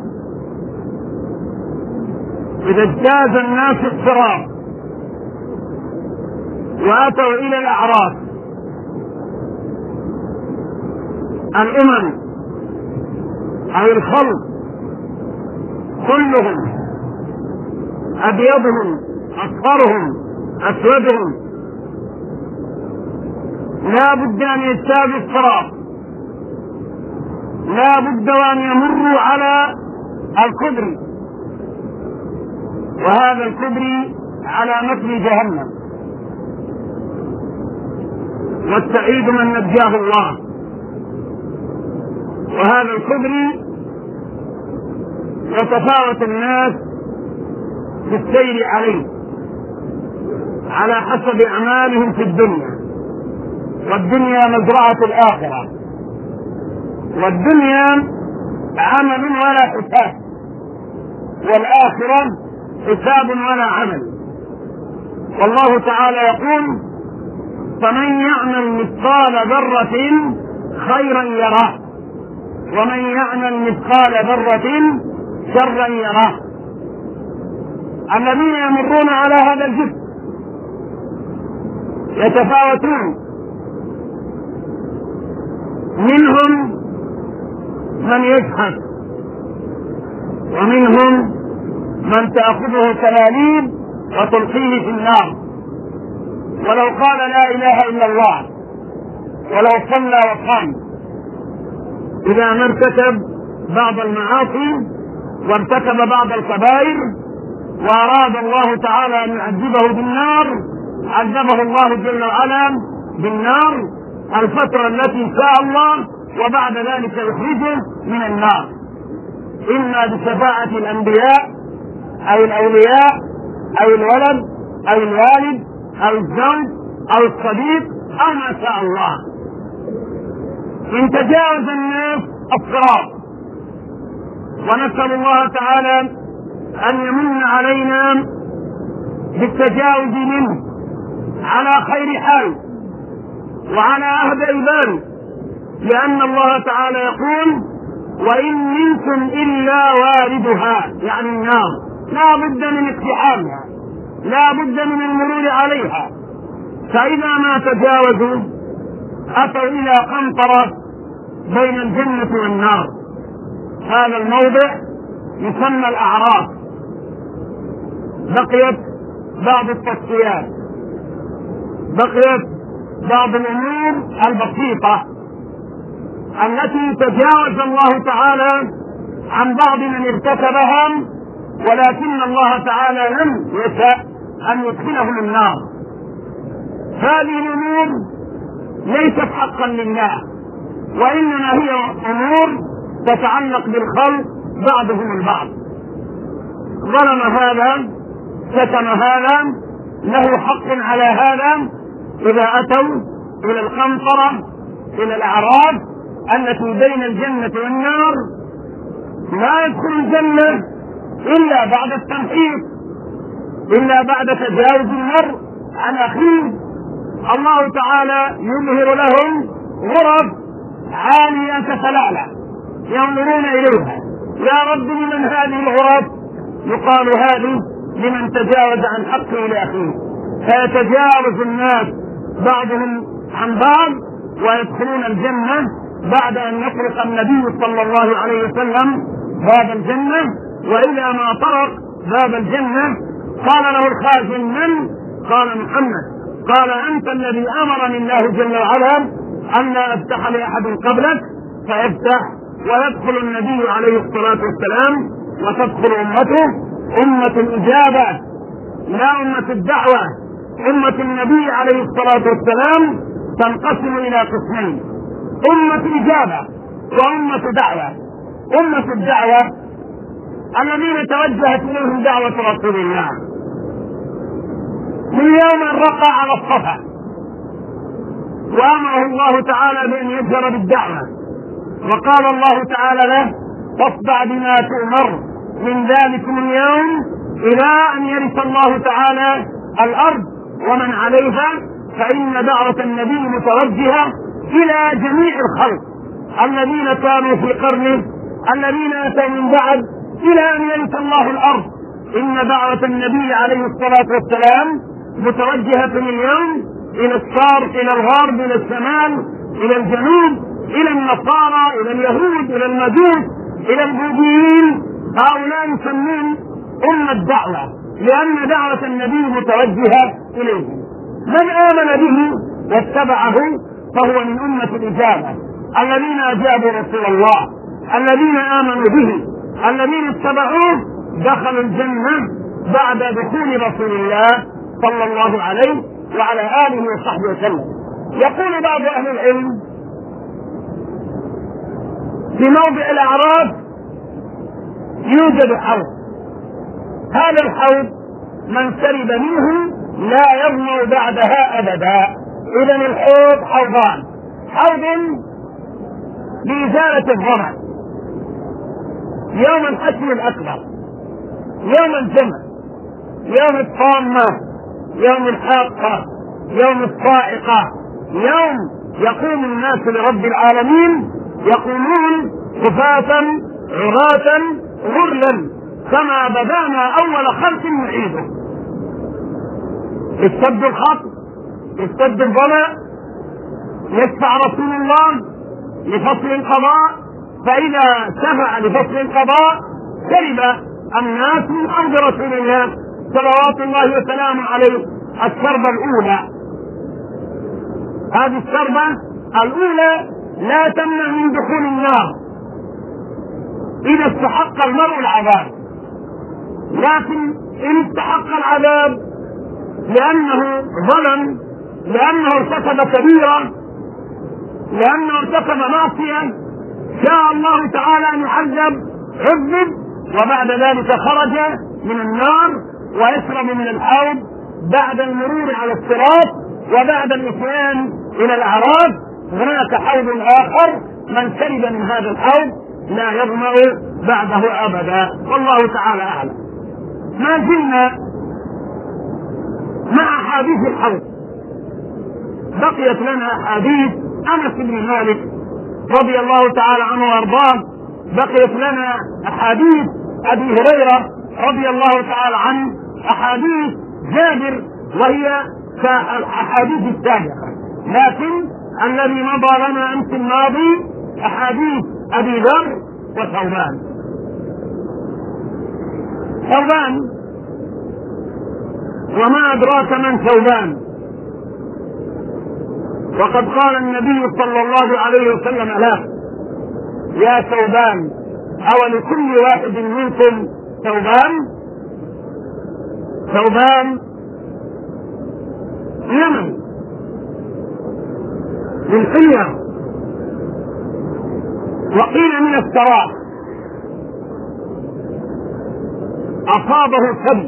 B: إذا اجتاز الناس الصراط وأتوا إلى الأعراف الأمم أو الخلق كلهم أبيضهم أصفرهم أسودهم لا بد أن يجتازوا الصراط، لا بد أن يمروا على الكبري، وهذا الكبري على متن جهنم، والسعيد من نجاه الله. وهذا الكبري يتفاوت الناس في السير عليه على حسب أعمالهم في الدنيا، والدنيا مزرعة الآخرة، والدنيا عمل ولا حساب، والآخرة حساب ولا عمل. والله تعالى يقول: فمن يعمل مثقال ذرة خيرا يره، ومن يعمل مثقال ذرة شرا يره. الذين يمرون على هذا الجسم يتفاوتون، منهم من يزحف، ومنهم من تأخذه كلاليب وتلقيه في النار ولو قال لا إله إلا الله، ولو صلى وصام، إذا ما ارتكب بعض المعاصي وارتكب بعض الكبائر وأراد الله تعالى أن يعذبه بالنار، عذبه الله جل وعلا بالنار الفترة التي شاء الله، وبعد ذلك يخرجه من النار، إما بشفاعة الأنبياء أو الأولياء أو الولد أو الوالد أو الزوج أو الصديق أو ما شاء الله. إن تجاوز الناس الصراط، ونسأل الله تعالى أن يمن علينا بالتجاوز منه على خير حال وعلى أهدى بال، لأن الله تعالى يقول: وإن منكم إلا واردها، يعني النار لا بد من اقتحامها، لا بد من المرور عليها. فإذا ما تجاوزوا أتوا إلى قنطرة بين الجنة والنار. هذا الموضع يسمى الأعراف. بقيت بعض التصفيات، بقيت بعض الأمور البسيطة التي تجاوز الله تعالى عن بعض من ارتكبها، ولكن الله تعالى لم يشأ أن يدخلهم النار. هذه الأمور ليست حقا لله، وإنما هي أمور تتعلق بالخلق بعضهم البعض. ظلم هذا، شتم هذا، له حق على هذا. إذا أتوا إلى القنطرة، إلى الأعراف التي بين الجنة والنار، لا يدخل الجنة إلا بعد التمحيص، إلا بعد تجاوز المرء عن أخيه. الله تعالى يظهر لهم غرف عالية تتلألأ ينظرون إليها: يا رب لمن هذه الغرف؟ يقال هذه لمن تجاوز عن حقه لأخيه. فيتجاوز الناس بعضهم عن بعض ويدخلون الجنة بعد أن يطرق النبي صلى الله عليه وسلم باب الجنة. وإذا ما طرق باب الجنة قال له الخازن: من؟ قال: محمد. قال: أنت الذي أمرني الله جل وعلا أن لا أفتح لأحد قبلك. فيفتح ويدخل النبي عليه الصلاة والسلام وتدخل أمته، أمة الإجابة لا أمة الدعوة. أمة النبي عليه الصلاة والسلام تنقسم إلى قسمين: أمة إجابة وأمة دعوة. أمة الدعوة الذين توجهت إليهم دعوة رسول الله من يوم أن رقى على الصفا وأمره الله تعالى بأن يجهر بالدعوة، وقال الله تعالى له: فاصدع بما تؤمر
A: من ذلكم اليوم إلى أن يرث الله تعالى الأرض ومن عليها، فإن دعوة النبي متوجهة إلى جميع الخلق الذين كانوا في قرنه، الذين أتوا من بعد، إلى أن يرث الله الأرض. إن دعوة النبي عليه الصلاة والسلام متوجهة اليوم إلى الشرق، إلى الغرب، إلى الشمال، إلى الجنوب، إلى النصارى، إلى اليهود، إلى المجوس، إلى البوذيين. هؤلاء يسمون أمة الدعوة لأن دعوة النبي متوجهة إليهم. من آمن به واتبعه فهو من أمة الإجابة، الذين أجابوا رسول الله، الذين آمنوا به، الذين اتبعوه دخلوا الجنة بعد دخول رسول الله صلى الله عليه وعلى آله وصحبه وسلم. يقول بعض أهل العلم في موضع الأعراف يوجد حوض، هذا الحوض من شرب منه لا يظمأ بعدها أبدا. إذن الحوض حوضان: حوض لإزالة الظمأ يوم الحشر الأكبر، يوم الجمع، يوم الطامة، يوم الحاقة، يوم الصائقة، يوم يقوم الناس لرب العالمين يقومون خفاة عراة غرلا كما بدأنا أول خلق نعيده. اشتد الخط، اشتد الظمأ، يشفع رسول الله لفصل القضاء، فإذا شفع لفصل القضاء شرب الناس من حوض رسول الله صلوات الله وسلامه عليه الشربة الأولى. هذه الشربة الأولى لا تمنع من دخول النار إذا استحق المرء العذاب، لكن إن استحق العذاب لأنه ظلم، لأنه ارتكب كبيرة، لأنه ارتكب معصية، شاء الله تعالى أن يعذب، عذب، وبعد ذلك خرج من النار ويشرب من الحوض بعد المرور على الصراط وبعد الإتيان إلى الأعراف. هناك حوض آخر من شرب من هذا الحوض لا يظمأ بعده أبدا، والله تعالى أعلم. ما زلنا مع أحاديث الحوض، بقيت لنا أحاديث أنس بن مالك رضي الله تعالى عنه وأرضاه، بقيت لنا أحاديث أبي هريرة رضي الله تعالى عنه، أحاديث جابر وهي كالأحاديث السابقة، لكن الذي مضى لنا أمس الماضي أحاديث أبي ذر وثوبان. ثوبان، وما أدراك من ثوبان؟ وقد قال النبي صلى الله عليه وسلم له: يا ثوبان، أو لكل واحد منكم ثوبان؟ ثوبان يمن من حلية، وقيل من السراء، أصابه سب،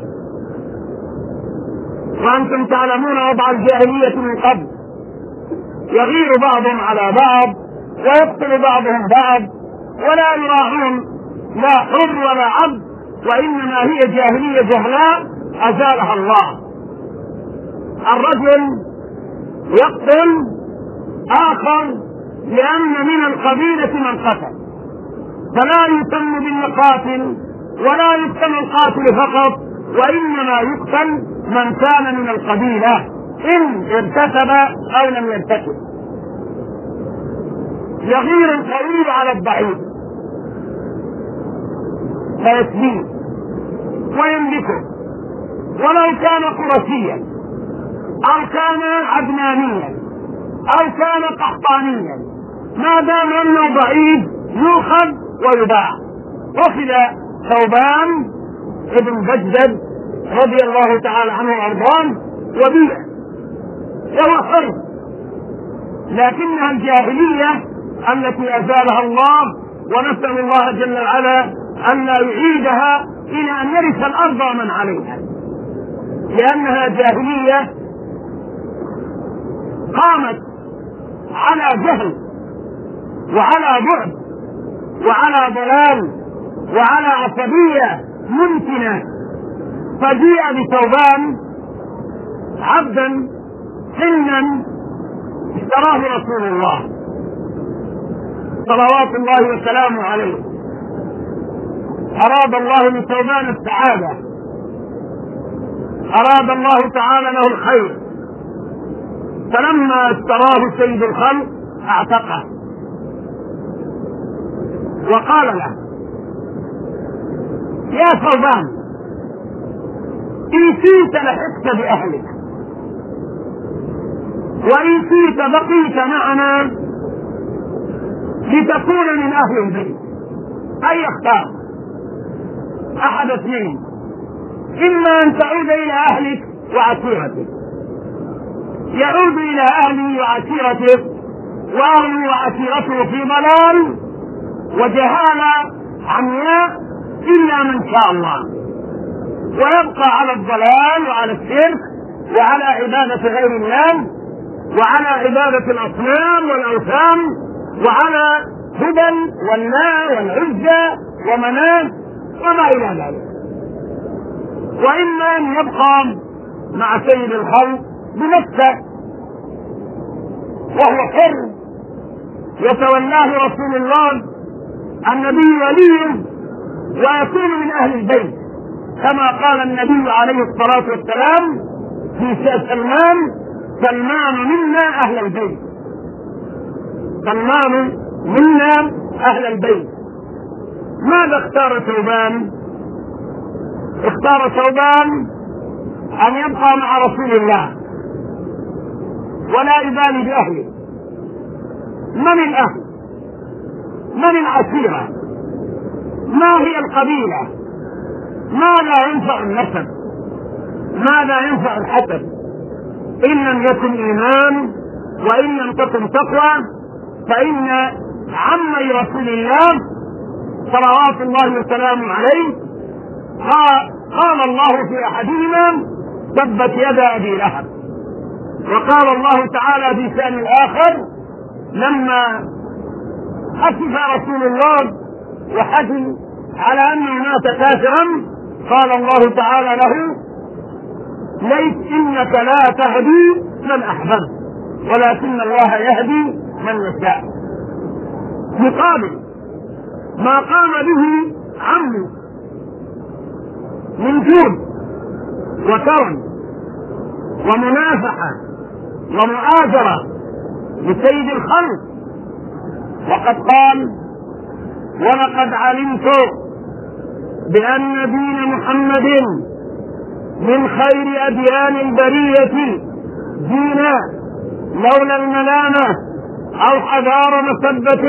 A: وأنتم تعلمون وضع الجاهلية من قبل، يغير بعضهم على بعض ويقتل بعضهم بعض ولا يراعون لا حر ولا عبد، وإنما هي جاهلية جهلاء أزالها الله. الرجل يقتل آخر لأن من القبيلة من قتل، فلا يسمى بالقاتل ولا يقتل القاتل فقط، وإنما يقتل من كان من القبيلة إن ارتكب أو لم يرتكب. يغير القوي على الضعيف فيسبيه ويملكه، ولو كان قرشيا أو كان عدنانيا أو كان قحطانيا، ما دام أنه ضعيف يؤخذ ويباع. أخذ ثوبان ابن بجدد رضي الله تعالى عنه وأرضاه وبيع، هو حر، لكنها الجاهلية التي أزالها الله، ونسأل الله جل وعلا أن لا يعيدها إلى أن يرث الأرض من عليها، لأنها جاهلية قامت على جهل وعلى بعد وعلى ضلال وعلى عصبية منتنة، فجيء بثوبان عبدا سنا اشتراه رسول الله صلوات الله وسلامه عليه. أراد الله لثوبان السعادة، أراد الله تعالى له الخير، فلما اشتراه سيد الخلق اعتقه وقال له: يا ثوبان، إن شئت لحقت بأهلك، وإن شئت بقيت معنا لتكون من أهل البيت. أي اختار أحد اثنين: إما أن تعود إلى أهلك وعشيرتك، يعود إلى أهله وعشيرته، وأهله وعشيرته في ضلال وجهالة عمياء إلا من شاء الله، ويبقى على الضلال وعلى الشرك وعلى عبادة غير الله وعلى عبادة الأصنام والأوثان وعلى هدى والله والعزة ومناه وما إلى ذلك. وإما أن يبقى مع سيد الخلق بنفسه وهو حر يتولاه رسول الله النبي وليه ويكون من أهل البيت، كما قال النبي عليه الصلاة والسلام في سلمان: سلمان منا أهل البيت، سلمان منا أهل البيت. ماذا اختار ثوبان؟ اختار ثوبان أن يبقى مع رسول الله ولا يبالي بأهله. من الأهل؟ من العشيرة؟ ما هي القبيلة؟ ماذا ينفع النسب؟ ماذا ينفع الحسب؟ إن لم يكن إيمان وإن لم تكن تقوى، فإن عمي رسول الله صلوات الله وسلامه عليه قال الله في أحدهما: تبت يدا أبي لهب. وقال الله تعالى في شأن الآخر لما أسف رسول الله وحزن على أنه مات كافرا، قال الله تعالى له: ليس إنك لا تهدي من أحببت ولكن الله يهدي من يشاء. مقابل ما قام به عمه من جود وكرم ومنافحة ومؤازرة لسيد الخلق، وقد قال: ولقد علمت بأن دين محمد من خير أديان البرية دينا، لولا الملامة أو حذار مسبة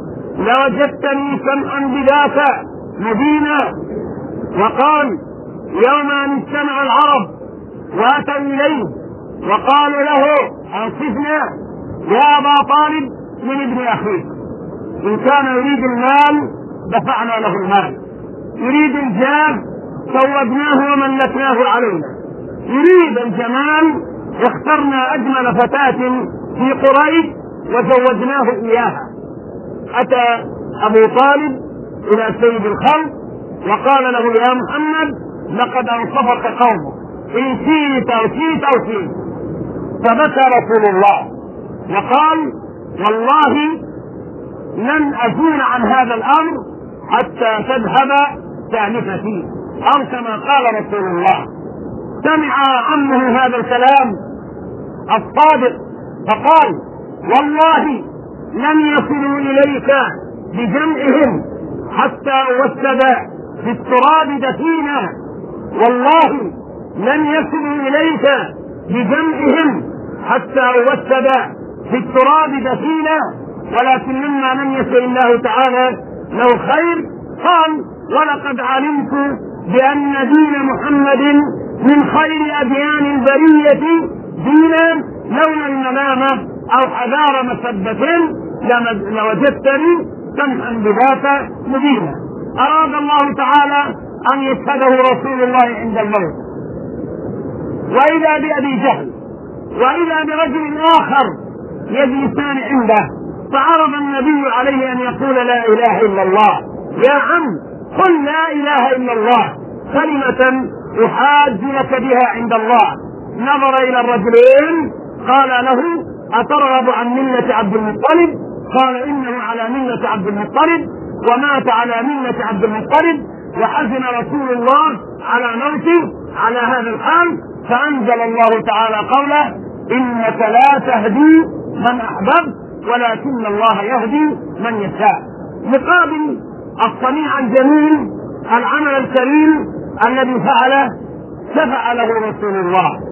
A: لوجدتني سمعا بذاك مبينا. وقال: يوم أن اجتمع العرب واتوا إليه وقالوا له: أنصفنا يا أبا طالب من ابن أخيك، إن كان يريد المال دفعنا له المال، يريد الجاه زودناه وملكناه علينا، يريد الجمال اخترنا أجمل فتاة في قريش وزوجناه إياها. أتى أبو طالب إلى سيد الخلق وقال له: يا محمد، لقد أنصفك قومك، إن شئت أو شئت أو شئت. فبكى رسول الله وقال: والله لن أزول عن هذا الأمر حتى تذهب ثالثتي، أو كما قال رسول الله. سمع عمه هذا الكلام الصادق فقال: والله لن يصلوا إليك بجمعهم حتى أوسد في التراب دفينا، والله لن يصلوا إليك بجمعهم حتى أوسد في التراب دفينا، ولكن مما لم يشاء الله تعالى له خير. قال: ولقد علمت بأن دين محمد من خير أديان البرية دينا، لولا الملامة أو حذار مسبة لوجدتني سمحا بذاك مبينا. أراد الله تعالى أن يشهده رسول الله عند الموت، وإذا بأبي جهل وإذا برجل آخر يجلسان عنده، فعرض النبي عليه أن يقول: لا إله إلا الله. يا عم، قل لا إله إلا الله، كلمة أحاج لك بها عند الله. نظر إلى الرجلين قال له أترغب عن ملة عبد المطلب؟ قال إنه على ملة عبد المطلب ومات على ملة عبد المطلب، وحزن رسول الله على موته على هذا الحال، فأنزل الله تعالى قوله إنك لا تهدي من أحببت ولكن الله يهدي من يشاء. مقابل الصنيع الجميل العمل الكريم الذي فعله شفع له رسول الله